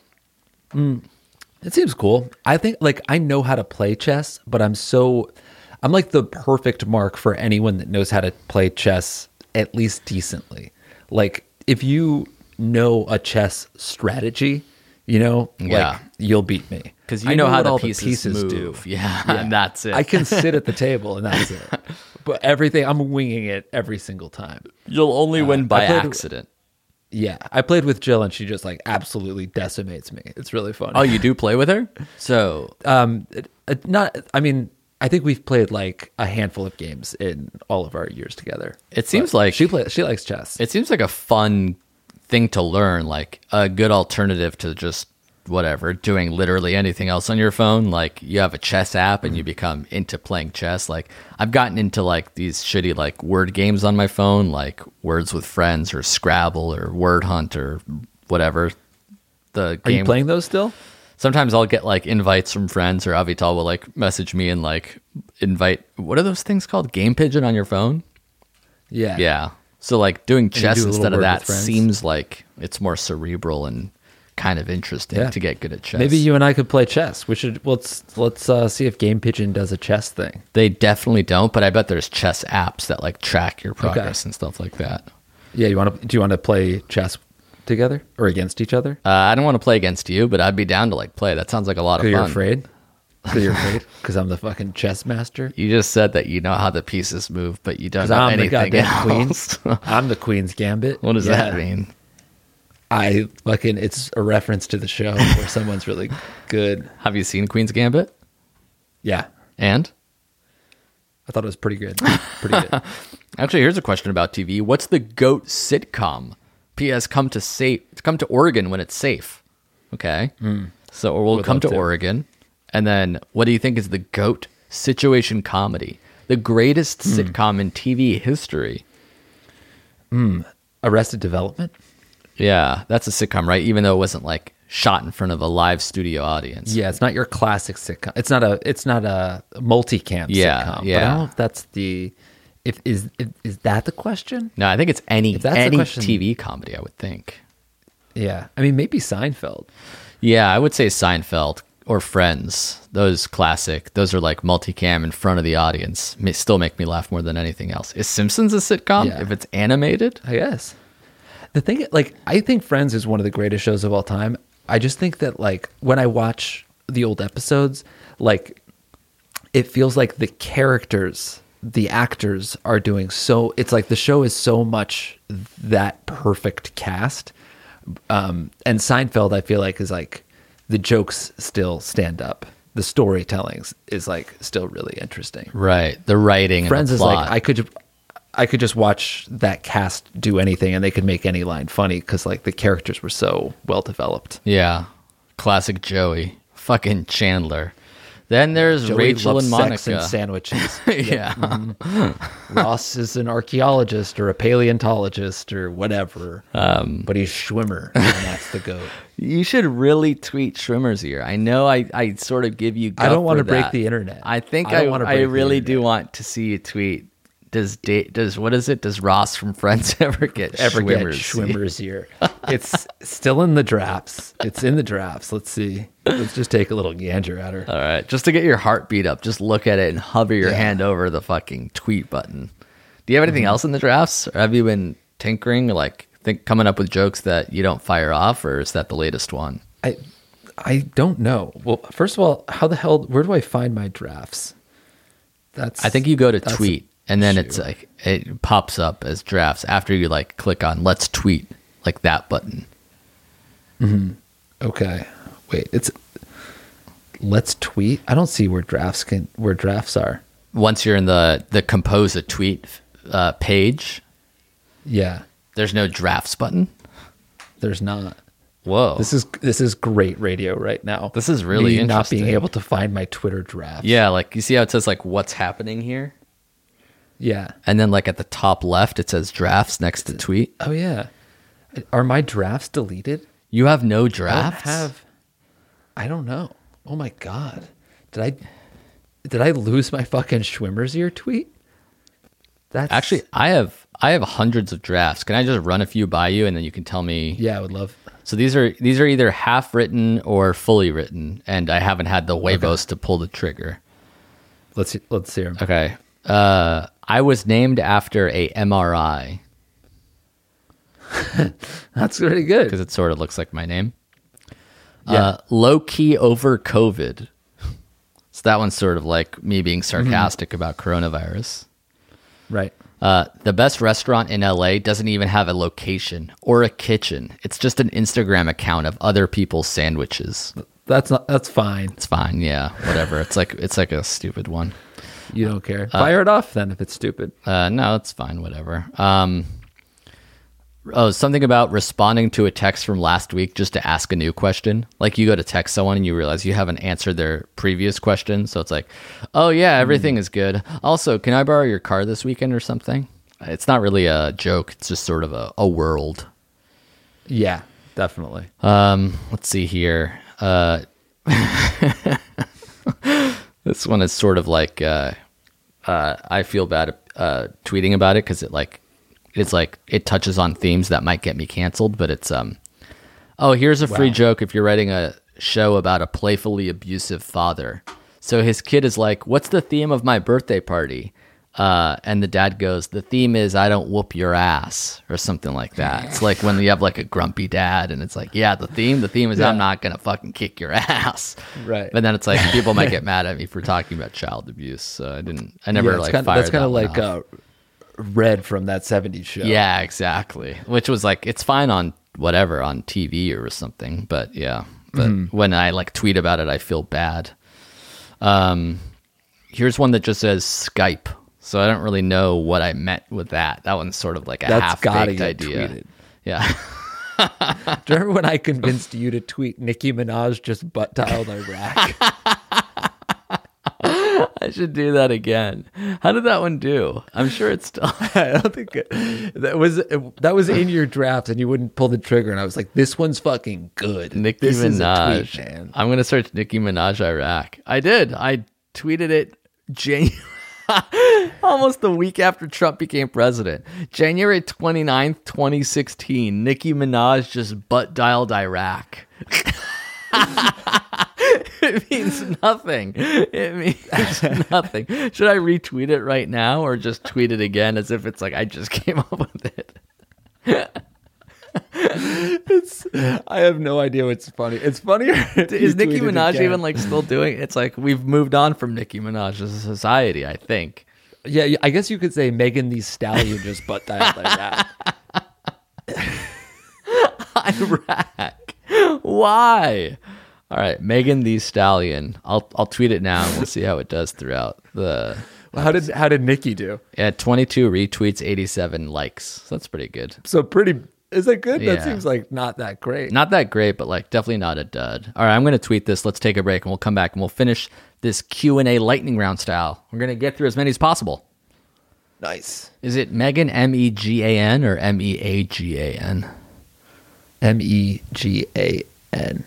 It seems cool. I think like I know how to play chess, but I'm so I'm like the perfect mark for anyone that knows how to play chess at least decently. Like if you know a chess strategy, you know, Yeah. like you'll beat me Because you I know, how what the all pieces, move. do. Yeah, and that's it. I can sit at the table and that's it. But everything I'm winging it every single time. You'll only win by I played- accident. Yeah, I played with Jill and she just like absolutely decimates me. It's really funny. Oh, you do play with her? So Um, it- it- not. I mean, I think we've played like a handful of games in all of our years together. It seems But like- she play. She likes chess. it seems like a fun thing to learn, like a good alternative to just whatever, doing literally anything else on your phone. Like you have a chess app and you become into playing chess. Like I've gotten into like these shitty like word games on my phone, like Words with Friends or Scrabble or Word Hunt or whatever. The Are game. you playing those still? Sometimes I'll get like invites from friends, or Avital will like message me and like invite. What are those things called? Game Pigeon on your phone? Yeah. Yeah. So like doing you chess do a little instead of Word that with Friends? seems like it's more cerebral and kind of interesting Yeah. to get good at chess. Maybe you and I could play chess. We should. Let's let's uh, see if Game Pigeon does a chess thing. They definitely don't, but I bet there's chess apps that like track your progress and stuff like that. Yeah. You want to? Do you want to play chess together or against each other? Uh, I don't want to play against you, but I'd be down to like play. That sounds like a lot of Because fun. you're afraid. Because you're afraid. Because I'm the fucking chess master. You just said that you know how the pieces move, but you don't Because know I'm the anything goddamn else. queen. I'm the queen's gambit. What does Yeah. that mean? I fucking, it's a reference to the show where someone's really good. Have you seen Queen's Gambit? Yeah. And? I thought it was pretty good. Pretty good. Actually, here's a question about T V. What's the GOAT sitcom? P S. Come to safe. Come to Oregon when it's safe. Okay. Mm. So we'll Would come love to, to Oregon. And then what do you think is the GOAT situation comedy? The greatest mm. sitcom in T V history. Mm. Arrested Development? Yeah, that's a sitcom, right? Even though it wasn't like shot in front of a live studio audience. Yeah, it's not your classic sitcom. It's not a it's not a multicam Yeah, sitcom. yeah. But I don't know if that's the if is if, is that the question? No, I think it's any If that's the any question- T V comedy, I would think. Yeah. I mean maybe Seinfeld. Yeah, I would say Seinfeld or Friends. Those classic. Those are like multicam in front of the audience. May still make me laugh more than anything else. Is Simpsons a sitcom Yeah. if it's animated? I guess. The thing, like, I think Friends is one of the greatest shows of all time. I just think that, like, when I watch the old episodes, like, it feels like the characters, the actors are doing so. It's like the show is so much that perfect cast. Um, and Seinfeld, I feel like, is like the jokes still stand up. The storytelling is like still really interesting. Right. The writing. Friends and the is plot. like I could. I could just watch that cast do anything and they could make any line funny because like the characters were so well developed. Yeah. Classic Joey. Fucking Chandler. Then there's Joey Rachel loves and Monica. sex and sandwiches. yeah. Mhm. Ross is an archaeologist or a paleontologist or whatever, um, but he's Schwimmer and that's the goat. You should really tweet Schwimmer's ear. I know I, I sort of give you guff I don't want for to break that. the internet. I think I I, don't wanna I, break the really do internet. want to see you tweet. Does da- does what is it? Does Ross from Friends ever get Ever get Schwimmer's? Schwimmer's ear? It's still in the drafts. It's in the drafts. Let's see. Let's just take a little gander at her. All right, just to get your heartbeat up, just look at it and hover your Yeah. hand over the fucking tweet button. Do you have anything Mm-hmm. else in the drafts? Or have you been tinkering, like think coming up with jokes that you don't fire off, or is that the latest one? I I don't know. Well, first of all, how the hell? Where do I find my drafts? That's. I think you go to that's a tweet, and then issue. it's like it pops up as drafts after you like click on "Let's tweet," like that button. Okay. Wait. It's. Let's tweet. I don't see where drafts can where drafts are. Once you're in the the compose a tweet uh, page, Yeah. there's no drafts button. There's not. Whoa, This is this is great radio right now. This is really Me not being interesting. able to find my Twitter drafts. yeah. Like you see how it says like what's happening here, Yeah. and then like at the top left it says drafts next to tweet. Oh yeah. Are my drafts deleted? You have no I don't drafts. have. I don't know. Oh my god. Did I did I lose my fucking Schwimmer's ear tweet? That's Actually, I have I have hundreds of drafts. Can I just run a few by you, and then you can tell me? yeah, I would love. So these are these are either half written or fully written, and I haven't had the huevos to pull the trigger. Let's let's hear 'em. Okay. Uh, I was named after a M R I That's pretty good. because it sort of looks like my name. Yeah. Uh, low key over COVID. So that one's sort of like me being sarcastic about coronavirus. Right. Uh, the best restaurant in L A doesn't even have a location or a kitchen. It's just an Instagram account of other people's sandwiches. That's not. That's fine. It's fine, yeah, whatever. It's like it's like a stupid one. You don't care. Fire it off then if it's stupid. Uh, no, it's fine, whatever. Um, oh, something about responding to a text from last week just to ask a new question. Like you go to text someone and you realize you haven't answered their previous question, so it's like, oh yeah, everything is good. Also, can I borrow your car this weekend or something? It's not really a joke. It's just sort of a, a world. Yeah, definitely. Um, let's see here. Uh, this one is sort of like uh, uh, I feel bad uh, tweeting about it because it like it's like it touches on themes that might get me canceled. But it's um, oh, here's a free Wow. joke if you're writing a show about a playfully abusive father. So his kid is like, "What's the theme of my birthday party?" Uh, and the dad goes, "The theme is I don't whoop your ass," or something like that. It's like when you have like a grumpy dad, and it's like, yeah, the theme, the theme is I'm Yeah. not gonna fucking kick your ass, Right. But then it's like people might get mad at me for talking about child abuse, so I didn't, I never Yeah, it's like kinda, fired that's kind that of one like off. uh, Red from that seventies show. Yeah, exactly. Which was like, it's fine on whatever on T V or something. But yeah, but mm-hmm. when I like tweet about it, I feel bad. Um, here's one that just says Skype. So I don't really know what I meant with that. That one's sort of like a That's half-baked idea. Tweeted. Yeah. Do you remember when I convinced you to tweet Nicki Minaj just butt-dialed Iraq? I should do that again. How did that one do? I'm sure it's still. I don't think it, that was that was in your draft, and you wouldn't pull the trigger. And I was like, "This one's fucking good." Nicki this Minaj. Is a tweet, man. I'm gonna search Nicki Minaj Iraq. I did. I tweeted it January, almost the week after Trump became president. January twenty-ninth, twenty sixteen. Nicki Minaj just butt dialed Iraq. It means nothing. It means nothing. Should I retweet it right now or just tweet it again as if it's like I just came up with it? It's. I have no idea what's funny. It's funnier. Is Nicki Minaj even like still doing it? It's like we've moved on from Nicki Minaj as a society, I think. Yeah, I guess you could say Megan Thee Stallion just butt dialed like that. Iraq. Why? All right, Megan Thee Stallion. I'll I'll tweet it now and we'll see how it does throughout the. Well, how did how did Nicki do? Yeah, twenty-two retweets, eighty-seven likes. So that's pretty good. So pretty. Is that good? Yeah. That seems like not that great. Not that great, but like definitely not a dud. All right, I'm going to tweet this. Let's take a break and we'll come back and we'll finish this Q and A lightning round style. We're going to get through as many as possible. Nice. Is it Megan, M E G A N, or M E A G A N? M E G A N,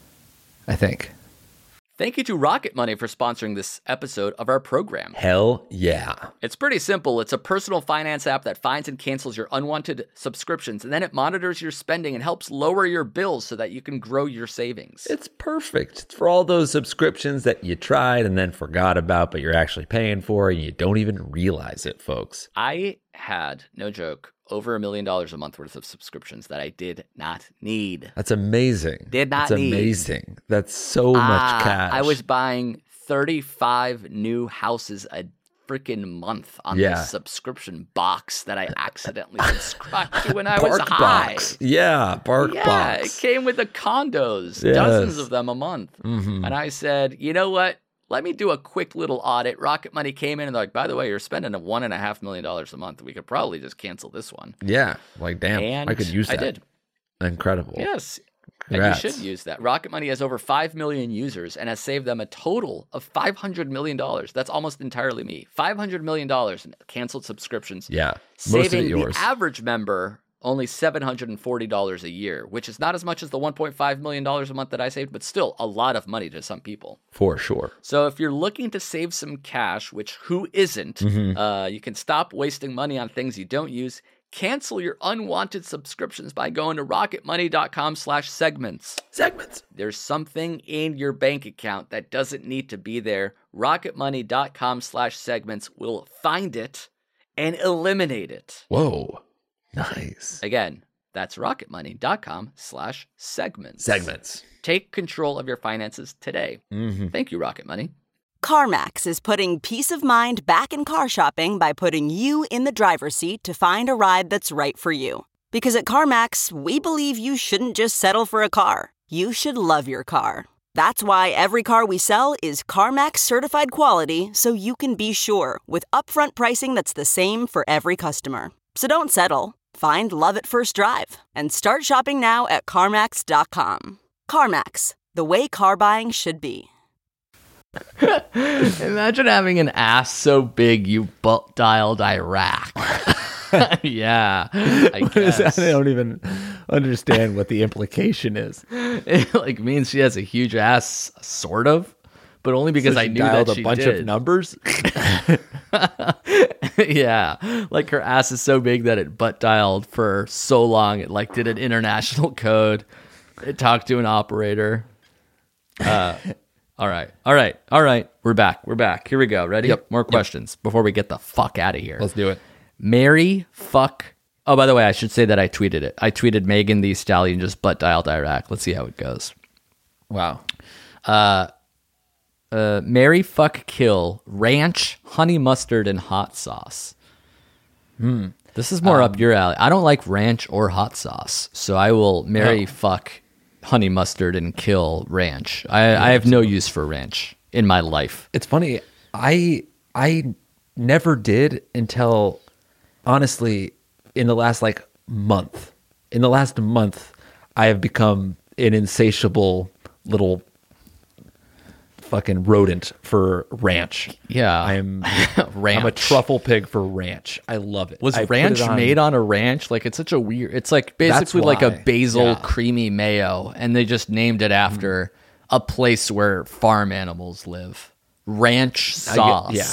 I think. Thank you to Rocket Money for sponsoring this episode of our program. Hell yeah. It's pretty simple. It's a personal finance app that finds and cancels your unwanted subscriptions, and then it monitors your spending and helps lower your bills so that you can grow your savings. It's perfect. It's for all those subscriptions that you tried and then forgot about, but you're actually paying for and you don't even realize it, folks. I had, no joke, over a million dollars a month worth of subscriptions that I did not need. That's amazing. Did not That's need. amazing. That's so much Ah, cash. I was buying thirty-five new houses a freaking month on Yeah. this subscription box that I accidentally subscribed to when I Bark was high. Box. Yeah, Bark Yeah, Box. it came with the condos, Yes. dozens of them a month. Mhm. And I said, you know what? Let me do a quick little audit. Rocket Money came in and they're like, by the way, you're spending a one and a half million dollars a month. We could probably just cancel this one. Yeah, like damn, And I could use that. I did. Incredible. Yes. Congrats. And you should use that. Rocket Money has over five million users and has saved them a total of five hundred million dollars. That's almost entirely me. five hundred million dollars in canceled subscriptions. Yeah, most of saving it yours. the average member only seven hundred forty dollars a year, which is not as much as the one point five million dollars a month that I saved, but still a lot of money to some people. For sure. So if you're looking to save some cash, which who isn't, Mm-hmm. uh, you can stop wasting money on things you don't use. Cancel your unwanted subscriptions by going to rocketmoney.com slash segments. Segments. There's something in your bank account that doesn't need to be there. rocketmoney.com slash segments will find it and eliminate it. Whoa. Nice. Again, that's rocketmoney.com slash segments. Segments. Take control of your finances today. Mm-hmm. Thank you, Rocket Money. CarMax is putting peace of mind back in car shopping by putting you in the driver's seat to find a ride that's right for you. Because at CarMax, we believe you shouldn't just settle for a car. You should love your car. That's why every car we sell is CarMax certified quality, so you can be sure with upfront pricing that's the same for every customer. So don't settle. Find love at first drive and start shopping now at CarMax dot com. CarMax, the way car buying should be. Imagine having an ass so big you butt dialed Iraq. Yeah, I What is guess. that? I don't even understand what the implication is. It like means she has a huge ass, sort of, but only because So I she knew dialed that a she bunch did. of numbers. Yeah, like her ass is so big that it butt dialed for so long it like did an international code. It talked to an operator. Uh, all right, all right, all right. We're back. We're back. Here we go. Ready? Yep. More questions before we get the fuck out of here. Let's do it. Marry, fuck. Oh, by the way, I should say that I tweeted it. I tweeted Megan Thee Stallion just butt dialed Iraq. Let's see how it goes. Wow. Uh, marry, fuck, kill, ranch, honey mustard, and hot sauce. This is more Um, up your alley. I don't like ranch or hot sauce, so I will marry, Oh. fuck honey mustard and kill ranch. I, I have no use for ranch in my life. It's funny. I I never did until honestly in the last like month. In the last month, I have become an insatiable little fucking rodent for ranch. Yeah. I'm Ranch. I'm a truffle pig for ranch. I love it. Was I put ranch it on- made on a ranch? Like it's such a weird. It's like basically like a why. basil Yeah. creamy mayo, and they just named it after a place where farm animals live. Ranch I get- sauce. yeah.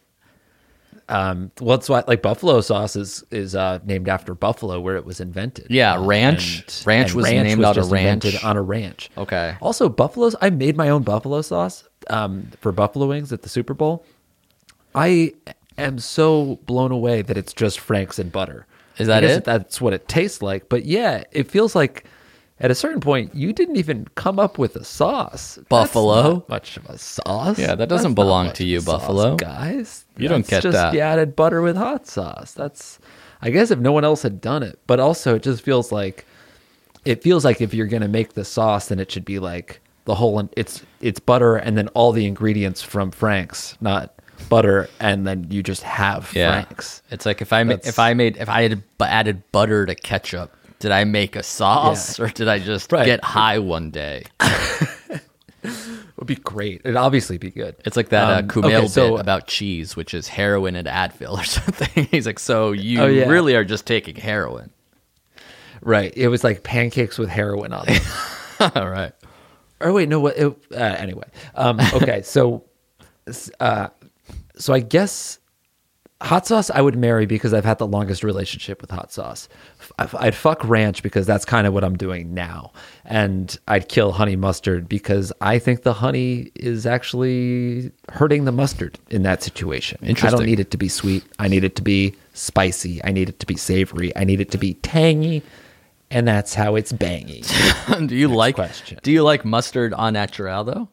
Um, well, it's why like buffalo sauce is is uh, named after Buffalo, where it was invented. Yeah, Uh, ranch- ranch was named out of just ranch. invented on a ranch. Okay. Also, buffaloes. I made my own buffalo sauce um, for buffalo wings at the Super Bowl. I am so blown away that it's just Frank's and butter. Is that I guess it? That's what it tastes like. But yeah, it feels like at a certain point you didn't even come up with a sauce. That's Buffalo? not much of a sauce. Yeah, that doesn't That's not belong much to of you, a sauce, Buffalo. guys. You don't That's get just, that. You added butter with hot sauce. That's, I guess, if no one else had done it. But also, it just feels like, it feels like if you're gonna make the sauce, then it should be like the whole. It's it's butter and then all the ingredients from Frank's, not butter and then you just have Yeah. Frank's. It's like if I ma- That's- if I made if I had bu- added butter to ketchup, did I make a sauce Yeah. or did I just Right. get high one day? It would be great. It'd obviously be good. It's like that uh, Um, Kumail okay, so- bit about cheese, which is heroin and Advil or something. He's like, so you Oh, yeah. really are just taking heroin. Right. It was like pancakes with heroin on it. All right. Or wait, no. What? It, uh, anyway, um, okay. So, uh, so I guess hot sauce I would marry because I've had the longest relationship with hot sauce. F- I'd fuck ranch because that's kind of what I'm doing now, and I'd kill honey mustard because I think the honey is actually hurting the mustard in that situation. I Interesting. don't need it to be sweet. I need it to be spicy. I need it to be savory. I need it to be tangy, and that's how it's bangy. do you like question. do you like mustard au naturel though?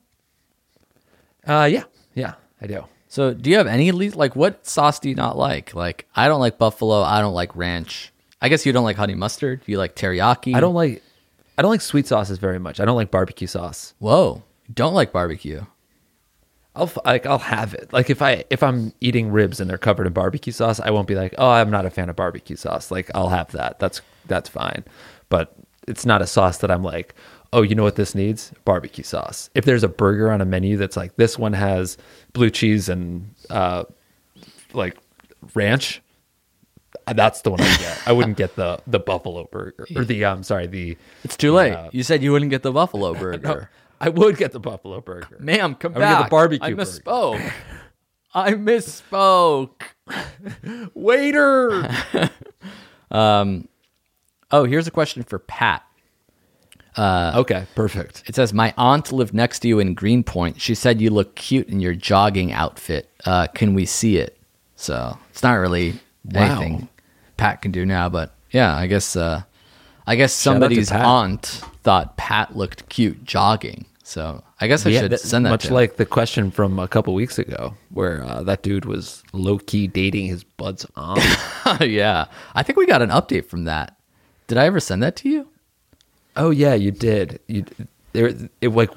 Uh, yeah, yeah, I do. So do you have any least like what sauce do you not like? Like I don't like buffalo, I don't like ranch. I guess you don't like honey mustard. You like teriyaki? I don't like I don't like sweet sauces very much. I don't like barbecue sauce. Whoa. You don't like barbecue. I'll f- like I'll have it. Like if I if I'm eating ribs and they're covered in barbecue sauce, I won't be like, "Oh, I'm not a fan of barbecue sauce." Like I'll have that. That's that's fine. But it's not a sauce that I'm like, "Oh, you know what this needs? Barbecue sauce." If there's a burger on a menu that's like this one has blue cheese and uh like ranch, that's the one I get. I wouldn't get the the buffalo burger or the um sorry, the It's too late. uh, You said you wouldn't get the buffalo burger. I would get the buffalo burger. Ma'am, come I would get the back. barbecue I burger. misspoke. I misspoke. Waiter. Um, oh, here's a question for Pat. Okay, perfect. It says, my aunt lived next to you in Greenpoint. She said you look cute in your jogging outfit. Uh, can we see it? So it's not really Wow. anything Pat can do now, but yeah, I guess, uh, I guess Shout out to somebody's Pat. aunt thought Pat looked cute jogging. So I guess I Yeah, should that- send that much to him. like the question from a couple weeks ago, where uh, that dude was low key dating his bud's aunt. Yeah. I think we got an update from that. Did I ever send that to you? Oh yeah, you did. You there. It like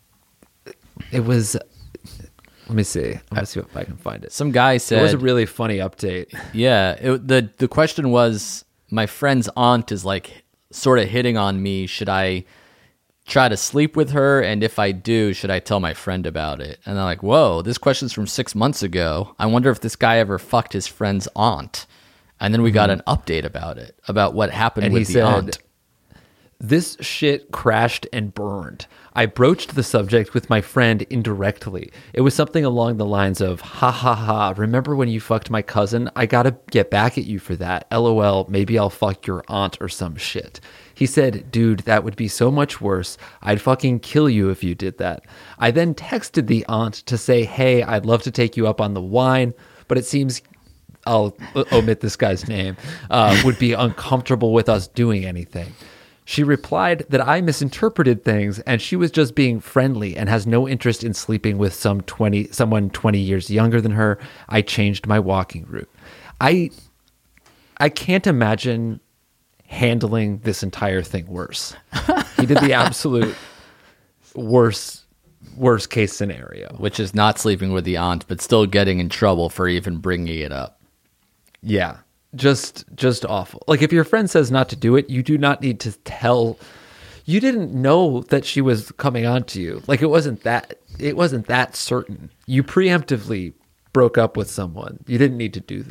it was. Let me see. Let me see if I can find it. Some guy It said, was a really funny update. yeah, it, the the question was, my friend's aunt is like sort of hitting on me. Should I try to sleep with her? And if I do, should I tell my friend about it? And I'm like, whoa, this question's from six months ago. I wonder if this guy ever fucked his friend's aunt. And then we got an update about it, about what happened And with he the said, aunt. "This shit crashed and burned. I broached the subject with my friend indirectly. It was something along the lines of, ha ha ha, remember when you fucked my cousin? I gotta get back at you for that. LOL, maybe I'll fuck your aunt or some shit. He said, dude, that would be so much worse. I'd fucking kill you if you did that. I then texted the aunt to say, hey, I'd love to take you up on the wine, but it seems I'll omit this guy's name, uh, would be uncomfortable with us doing anything. She replied that I misinterpreted things and she was just being friendly and has no interest in sleeping with some twenty someone twenty years younger than her. I changed my walking route. I I can't imagine handling this entire thing worse. He did the absolute worst, worst case scenario. Which is not sleeping with the aunt, but still getting in trouble for even bringing it up. Yeah, just just awful. Like if your friend says not to do it, you do not need to tell. You didn't know that she was coming on to you. Like it wasn't that it wasn't that certain. You preemptively broke up with someone. You didn't need to do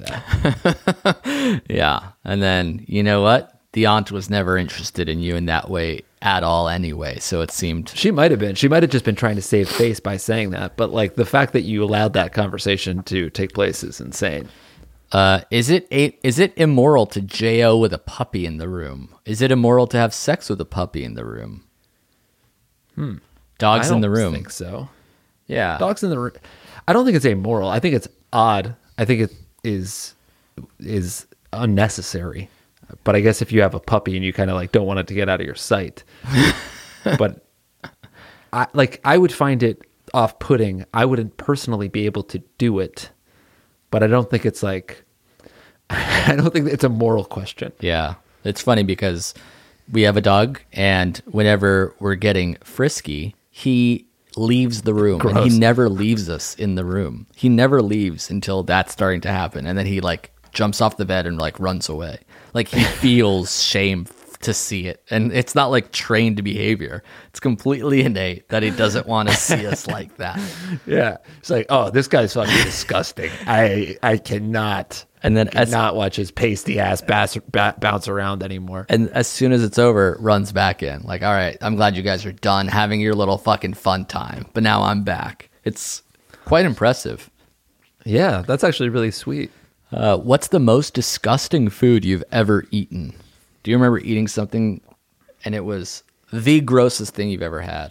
that. Yeah. And then, you know what? The aunt was never interested in you in that way at all anyway. So it seemed She might have been. She might have just been trying to save face by saying that. But like the fact that you allowed that conversation to take place is insane. Uh, is it a, is it immoral to J O with a puppy in the room? Is it immoral to have sex with a puppy in the room? Hmm. Dogs I in the don't room. think so. Yeah. Dogs in the room. I don't think it's amoral. I think it's odd. I think it is is unnecessary. But I guess if you have a puppy and you kind of like don't want it to get out of your sight, but I like I would find it off-putting. I wouldn't personally be able to do it, but I don't think it's like I don't think it's a moral question. Yeah. It's funny because we have a dog, and whenever we're getting frisky, he leaves the room. Gross. And he never leaves us in the room. He never leaves until that's starting to happen. And then he like jumps off the bed and like runs away. Like he feels shame to see it. And it's not like trained behavior. It's completely innate that he doesn't want to see us like that. Yeah. It's like, oh, this guy's fucking disgusting. I I cannot And then as, not watch his pasty ass bass, ba- bounce around anymore. and as soon as it's over, runs back in. Like, all right, I'm glad you guys are done having your little fucking fun time. But now I'm back. It's quite impressive. Yeah, that's actually really sweet. Uh, what's the most disgusting food you've ever eaten? Do you remember eating something and it was the grossest thing you've ever had?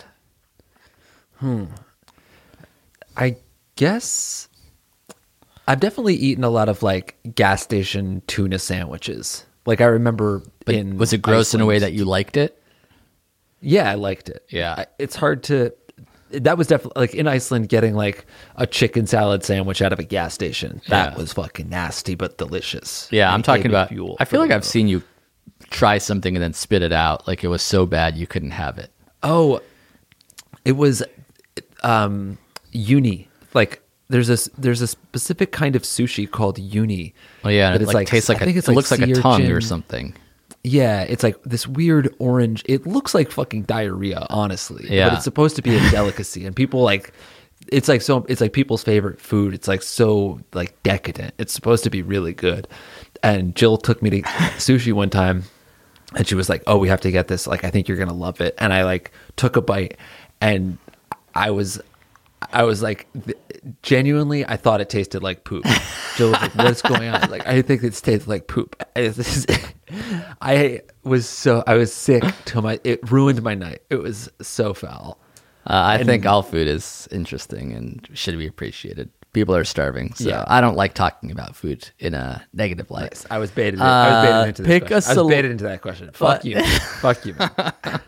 I guess I've definitely eaten a lot of like gas station tuna sandwiches. Like I remember But in was it gross in a way Iceland- that you liked it? Yeah, I liked it. Yeah. I, it's hard to. That was definitely like in Iceland, getting like a chicken salad sandwich out of a gas station. That Yeah. was fucking nasty, but delicious. Yeah, And I'm it talking gave me about. fuel I for feel the like I've road. seen you try something and then spit it out. Like it was so bad you couldn't have it. Oh, it was um, uni. Like there's a there's a specific kind of sushi called uni. Oh yeah, and that it is like, tastes like I a, think it it's like looks like a sea tongue or urchin. something. Yeah, it's like this weird orange. It looks like fucking diarrhea, honestly. Yeah. But it's supposed to be a delicacy, and people like. It's like so. It's like people's favorite food. It's like so like decadent. It's supposed to be really good. And Jill took me to sushi one time, and she was like, "Oh, we have to get this. Like, I think you're gonna love it." And I like took a bite, and I was, I was like, genuinely, I thought it tasted like poop. Jill was like, "What's going on?" Like, I think it tasted like poop. This is, I was so I was sick till my it ruined my night. It was so foul. Uh, I And- think all food is interesting and should be appreciated. People are starving, so Yeah. I don't like talking about food in a negative light. Nice. I was baited. I was baited Uh, into this pick question. a I cel- was baited into that question. Fuck you. Fuck you. Man.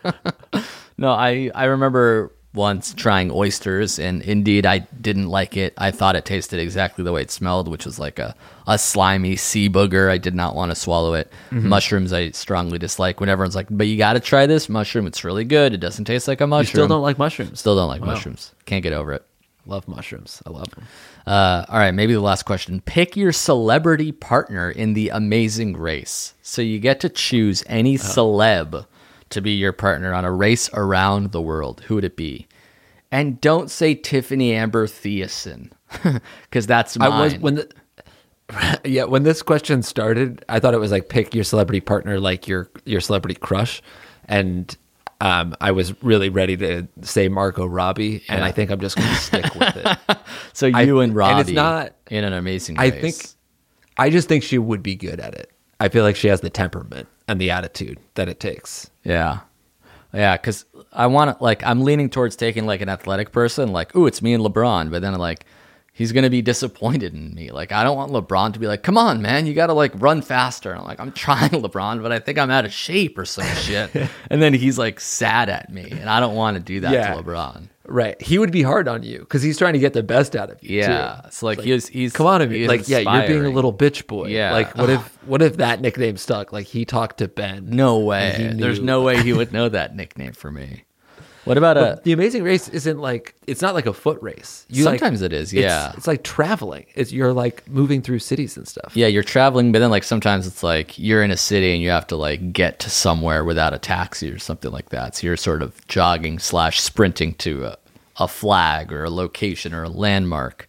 No, I, I remember once trying oysters, and indeed I didn't like it. I thought it tasted exactly the way it smelled, which was like a, a slimy sea booger. I did not want to swallow it. Mm-hmm. Mushrooms I strongly dislike. When everyone's like, but you got to try this mushroom. It's really good. It doesn't taste like a You mushroom. still don't like mushrooms? Still don't like Wow. mushrooms. Can't get over it. Love mushrooms. I love them. Uh, all right, maybe the last question. Pick your celebrity partner in The Amazing Race. So you get to choose any celeb to be your partner on a race around the world. Who would it be? And don't say Tiffany Amber Thiessen, because that's mine. I was when the yeah when this question started, I thought it was like pick your celebrity partner, like your your celebrity crush, and um, I was really ready to say Margot Robbie, and Yeah. I think I'm just going to stick with it. so you I- and and Robbie it's not- in An Amazing I Race. think I just think she would be good at it. I feel like she has the temperament and the attitude that it takes. Yeah. Yeah, because I want to, like, I'm leaning towards taking, like, an athletic person, like, ooh, it's me and LeBron, but then, like, he's going to be disappointed in me. Like, I don't want LeBron to be like, come on, man, you got to, like, run faster. And I'm like, I'm trying, LeBron, but I think I'm out of shape or some shit. And then he's, like, sad at me, and I don't want to do that Yeah. to LeBron. Right. He would be hard on you because he's trying to get the best out of you. Yeah. Too. So like, Like, he's he's Come on, to me. he's Like, yeah, you're being a inspiring. little bitch boy. Yeah. Like, what if what if that nickname stuck? Like, he talked to Ben. No and way. he knew- There's no way he would know that nickname for me. What about a? The Amazing Race isn't like it's not like a foot race. You like- Sometimes it is, it's- yeah. It's, like traveling. It's you're like moving through cities and stuff. Yeah, you're traveling, but then like sometimes it's like you're in a city and you have to like get to somewhere without a taxi or something like that. So you're sort of jogging slash sprinting to a, a flag or a location or a landmark.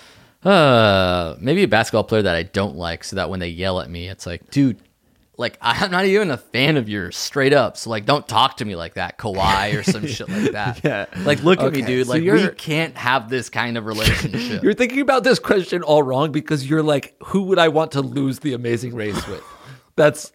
Uh, maybe a basketball player that I don't like, so that when they yell at me, it's like, dude, like I'm not even a fan of yours, straight up. So like, don't talk to me like that, Kawhi or some shit like that. Yeah. Like, look at me, Okay, dude. so Like, we you're- can't have this kind of relationship. You're thinking about this question all wrong because you're like, who would I want to lose the Amazing Race with? That's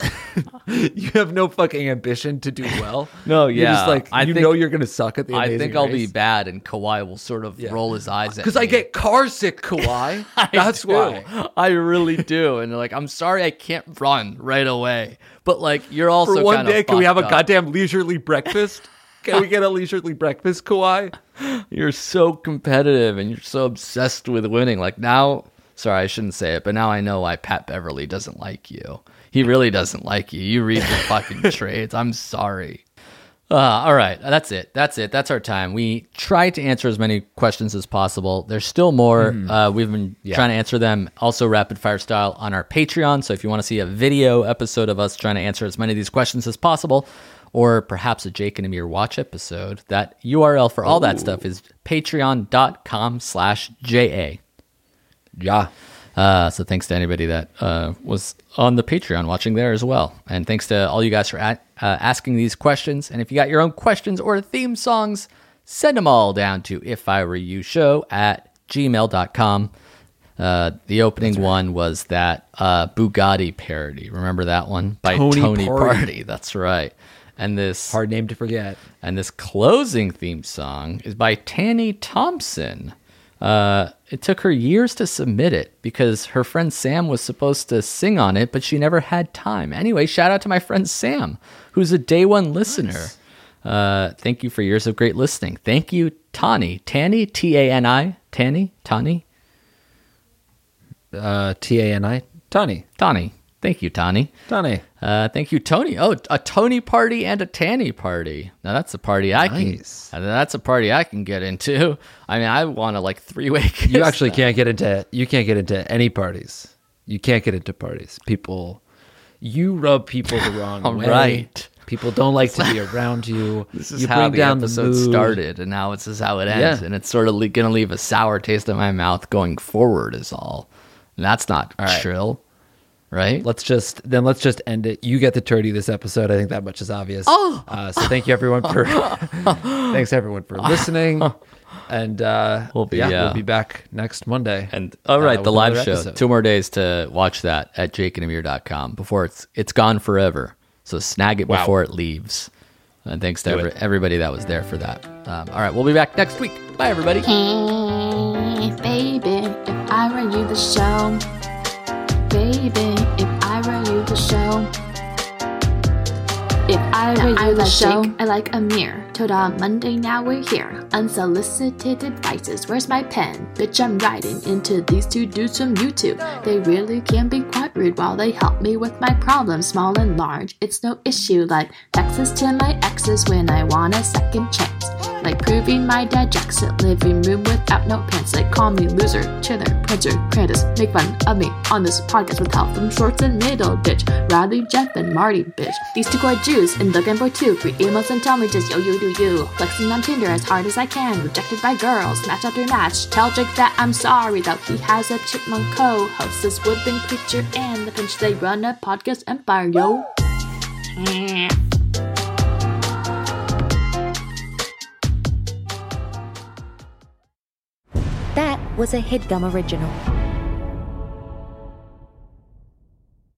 you have no fucking ambition to do well. No, You're yeah. just like I you think- know you're gonna suck at the I Amazing think I'll be Race. bad, and Kawhi will sort of roll his eyes at me. Because I get car sick, Kawhi. That's do. why. I really do. And like, I'm sorry I can't run right away. But like, you're also For one kinda day, can we have a fucked up. goddamn leisurely breakfast? Can we get a leisurely breakfast, Kawhi? You're so competitive and you're so obsessed with winning. Like now, sorry, I shouldn't say it, but now I know why Pat Beverly doesn't like you. He really doesn't like you. You read your fucking trades. I'm sorry. Uh, all right, that's it. That's it. That's our time. We tried to answer as many questions as possible. There's still more. Uh, we've been trying to answer them also rapid fire style on our Patreon. So if you want to see a video episode of us trying to answer as many of these questions as possible, or perhaps a Jake and Amir watch episode, that U R L for all that stuff is patreon.com slash JA. Yeah. Uh, so thanks to anybody that uh, was on the Patreon watching there as well. And thanks to all you guys for at, uh, asking these questions. And if you got your own questions or theme songs, send them all down to if I were you show at gmail dot com. Uh, the opening one was that uh, Bugatti parody. Remember that one? By Tony Tony, Party. Party. That's right. And this Hard name to forget. and this closing theme song is by Tanny Thompson. Uh, it took her years to submit it because her friend Sam was supposed to sing on it, but she never had time. Anyway, shout out to my friend Sam, who's a day one listener. Uh, thank you for years of great listening. Thank you, Tani. Tanny, T A N I. Tanny? Tani? Uh, T A N I. Tani. Tani. Thank you, Tani. Tani. Uh, thank you, Tony. Oh, a Tony party and a Tanny party. Now that's a party I Nice. can. That's a party I can get into. I mean, I want to like three way. You actually can't get into you can't get into any parties. You can't get into parties. People, you rub people the wrong All way. right. People don't like to be around you. This is you how bring the down episode the mood. started, and now this is how it ends, Yeah. and it's sort of le- going to leave a sour taste in my mouth going forward. Is all. And that's not right. chill, right? Let's just then let's just end it. You get the turdy this episode. I think that much is obvious. Oh. Uh, so thank you everyone for thanks everyone for listening. And uh, We'll be, yeah, uh, we'll be back next Monday. And all right, uh, the with live another show. episode. Two more days to watch that at jake and amir dot com before it's it's gone forever. So snag it Wow. before it leaves. And thanks to Do every, it. everybody that was there for that. Um, all right, we'll be back next week. Bye, everybody. Hey, baby, if I were you the show. Baby, if I were you the show. If I were you the show, I like Amir. Told on Monday, now we're here. Unsolicited advices, where's my pen? Bitch, I'm writing into these two dudes from YouTube. They really can be quite rude while they help me with my problems, small and large. It's no issue, like texts to my exes when I want a second chance. Like proving my dad Jackson, living room without no pants. Like call me loser, chiller, printer, Kratos. Make fun of me on this podcast with help from Shorts and Middle Ditch. Riley, Jeff, and Marty, bitch. These two core Jews and looking for two. Free emails and tell me just yo, you do you. Flexing on Tinder as hard as I can. Rejected by girls, match after match. Tell Jake that I'm sorry that he has a chipmunk co-host. This woodland creature and the pinch they run a podcast empire, yo. That was a HeadGum original.